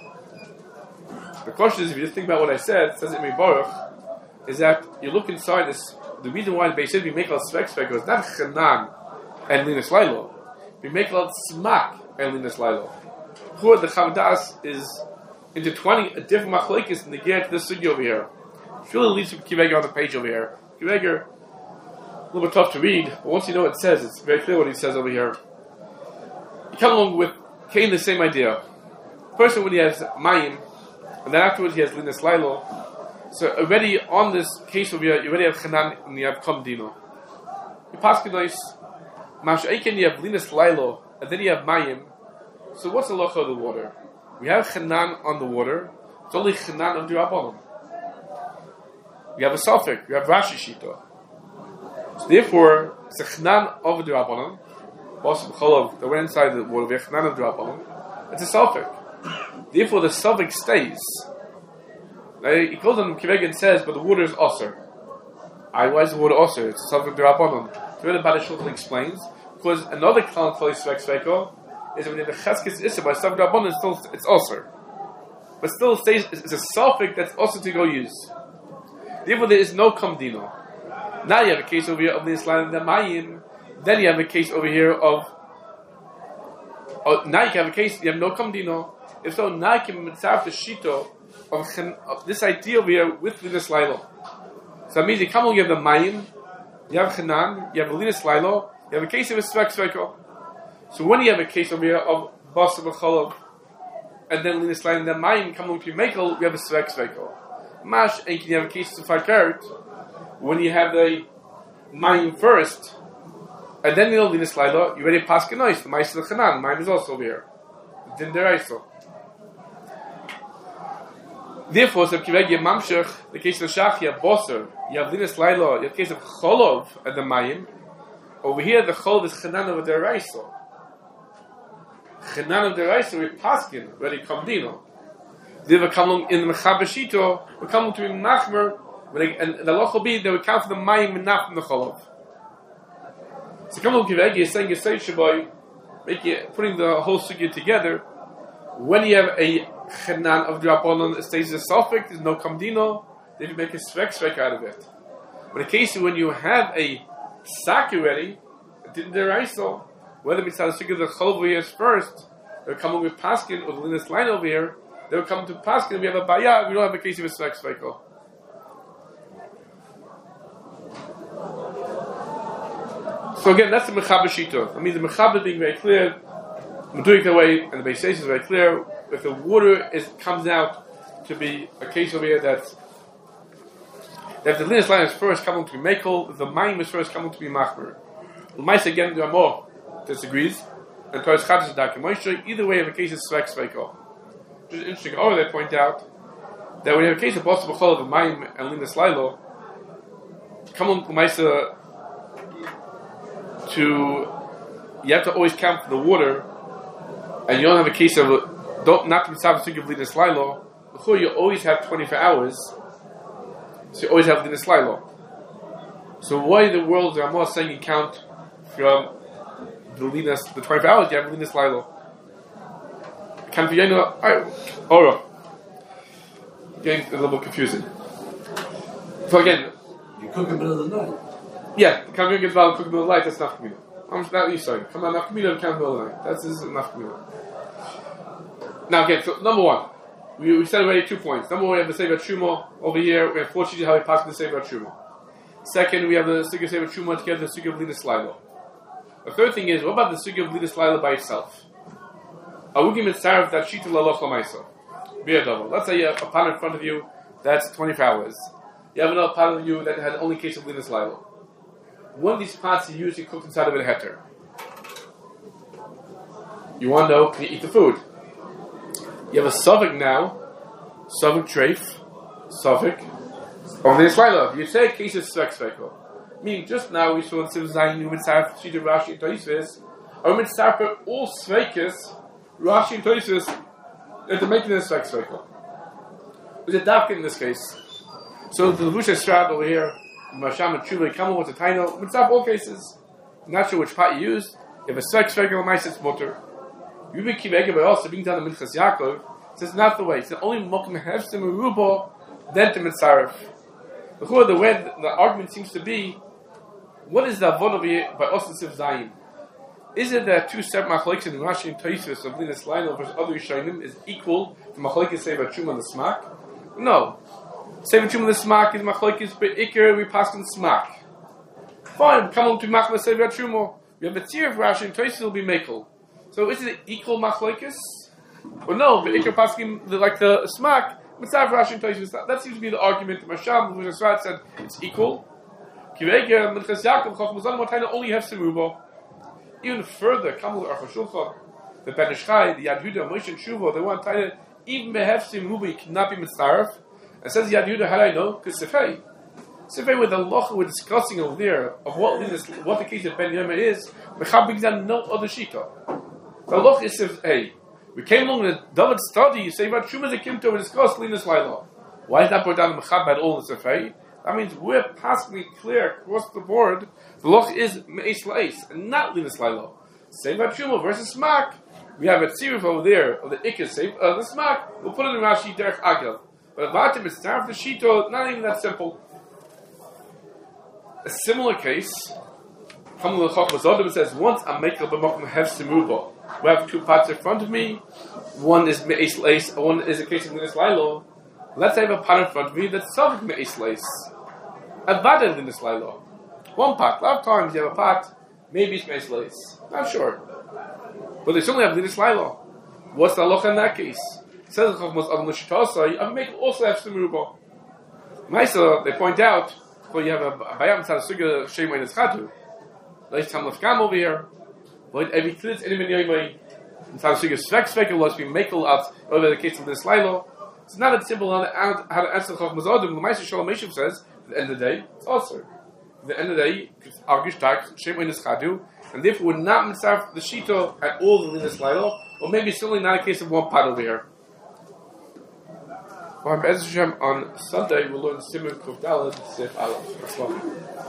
The question is, if you just think about what I said, it says in Baruch, is that you look inside this. The reason why the Beis Hillel we make a lot of svek svek is not chanan and linus laila. We make a lot of smak and linus laila. Who the Chavdas is intertwining a different machlokes in the gear to this sugya over here. It's really leads to Kiveger on the page over here. Kiveger, a little bit tough to read, but once you know what it says, it's very clear what he says over here. You come along with Cain the same idea. First, when he has mayim, and then afterwards he has linus laila. So already on this case over here, you already have chanan and you have kom dino. You pass nice. Mash Aiken, you have linus laila, and then you have mayim. So what's the locha of the water? We have chanan on the water. It's only chanan of the rabbanon. We have a suffix. We have Rashi shita. So therefore, it's a chanan of the rabbanon. Boss b'cholov that went inside the water. We have chanan of the rabbanon. It's a suffix. Therefore, the suffix stays. Now, he goes on Kiveg and says, but the water is osir. I why is the water osir? It's a suffix of the rabbanon. So the Bada Shulchan explains because another klan kol svek sveko is when you have a cheskes issa by suffix rabbanon, it's still it's osir, but still stays it's a suffix that's also to go use. Therefore, there is no kamdino. Now you have a case over here of the Islam and the Mayim. Then you have a case over here of. Oh, now you have a case. You have no kamdino. If so, now you can mitzvah the shito of, of this idea over here with linus laila. So that means you come along. You have the Mayim. You have chanan. You have linus laila. You have a case of a svek sveko. So when you have a case over here of basa b'cholov, and then linus laila and then Mayim come along to mekel, we have a svek sveko. Mash, and can you have a case of fakert when you have the Mayim first, and then you know linus laila, you already pass kenois. The Ma'aseh of Chanan, Mayim is also over here. Din deraisa. Therefore, so Kiveg Mamshech, the case of Shach, you have Boser, you have linus laila, you have the case of Cholov and the Mayim. Over here, the Cholov is Chanan of the deraisa. Chanan of the deraisa, we paskin, ready kamdino. They will come along in the Mechabashito, will come along to be Machmer, and the loch will be, they will count for the Mayim and not from the Cholov. So come along, Kivegi is saying, Yisay Shabai, putting the whole sugya together. When you have a Chanan of the Rabbanon, it stays a suffix, there's no Kamdino, they can make a Svek Svek out of it. But in case when you have a Sak already, it didn't deraisa, whether it's the sugya the Cholov is first, they'll come along with Paskin or the linus line over here. They will come to Paskin, we have a Baya, we don't have a case of a Svek Sveko. So again, that's the Mechaber Shita. I mean, the Mechaber being very clear, we're doing it that way, and the Beis Hillel is very clear. If the water is comes out to be a case over here that that the linus line is first coming to be Mekel, if the Mayim is first coming to be Machmer. The Ma'aseh again, the Ramah disagrees, and Torah's Chadis is Dakim Moshe. Either way, in the case of Svek Sveko. Which is interesting. Over they point out that when you have a case of Bosa B'chol of Mayim and linus laila, come on, Ma'aseh, to you have to always count for the water, and you don't have a case of don't not to mitzvah to give linus laila. Before you always have twenty-four hours, so you always have linus laila. So why in the world are Ramah saying you count from the linus the twenty-four hours? You have linus laila. Can be any Ora. Getting a little bit confusing. So again, you cook in the middle of the night. Yeah, the Kamil gets valid cook in the middle of the night, that's nafkamina. I'm not you saying. Come on, nafkamina count in the middle of the night. That's this is nafkamina. Now again, so number one. We, we said already two points. Number one, we have the Sefer Truma over here. We have four teachers how we pass the Sefer Truma. Second, we have the Sugya Sefer Truma together, the Sugya of linus laila. The third thing is, what about the Sugya of linus laila by itself? Are we given tzaref that shita laloch lamaisa? Be a double. Let's say you have a pan in front of you that's twenty-four hours. You have another pot on you that had only case of linus lilo. One of these pots you usually cook inside of a heter. You want to know, can you eat the food? You have a suffix now, suffix treif, suffix of linus lilo. You say case of svek sveko. Meaning, just now we saw in Siv Zayin, Mitzarf, Shida, Rashi, and Toisvis, or Mitzarf, all svekis, Rashi and Toisvis, that they're making this svek sveko. There's a dafkin in this case. So the Levusha Strat over here, Masham and Tshuva, Kamal was a taino, Mitzarf, all cases. I'm not sure which pot you used. You have a svek sveko, mice, it's motor. Yubi Kivega, but also being done in Minchas Yaakov, says not the way. It's only Mokim Hefsim Urubo, then to Mitzarf. The way the argument seems to be, what is the avodah by us in Siv Zayin? Is it that two separate machlokes in Rashi and Toisvis of linus lilo versus other Rishonim is equal to machlokes Seva Truma and the Smak? No. Seva Truma and the Smak is machlokes be'ikr we pass on Smak. Fine, come on to machlokes Seva Truma. We have a tier of Rashi and Toisvis will be mekel. So is it equal machlokes? Or no, be'ikr paskim like the Smak. Mitzvah Rashi and Toisvis. That seems to be the argument. Masham, who just said it's equal. Kivega, Minchas Yaakov, Chacham Zalim, Taina only have Serubo. Even further, Kamul Aruch HaShulchan, the Ben Ish Chai, the Yad Yehuda, Moshe and Shuvo, they want Taina, even Behef Serubo, cannot be Mitzaref. And says Yad Yehuda, how do I know? Because Sefei. Sefei, with the Locha we're discussing over there, of what this, what the case of Ben Yoma is, Mechab Bigdan, no other Shita. The Locha is Sefei. We came along in a David study, you say about Shuma the Kimto, we discussed Linus Lilo. Why is that brought down Mechab at all in Sefei? That means we're passively clear across the board. The loch is me'es la'es and not linus lilo. Same about Shuma versus Smak. We have a tziruf over there of the ikkas, same uh, the Smak. We'll put it in Rashi derech agav. But Avatim is time for the shito. Not even that simple. A similar case. Hamul l'chok says once I make a b'mokum have simubo. We have two pots in front of me. One is me'es la'es. One is a case of linus lilo. Let's say I have a pot in front of me that's subject me'es la'es. Advadim in this lilo. One pot. A lot of times you have a pot, maybe it's me'es la'es. Not sure. But they certainly have this lilo. What's the halacha in that case? It says I make also have some rubo. Maisa, they point out, well, you have a bayam tzadasuga shema in his chatu. Let's tam lefkam over here. But every klitz any minyoymay tzadasuga svek svek will be makel out over the case of this lilo. It's not a simple how to answer Chacham Zadim. The Ma'aser Shalom Meshuv says, at the end of the day, it's also. At the end of the day, Argish Tak, Shem Einis Chadu, and therefore would not mitzarf the Shito at all the Linus Lilo, or maybe certainly not a case of one pot over here. On Sunday, we'll learn Simon Kuf Daled, Sif Aleph.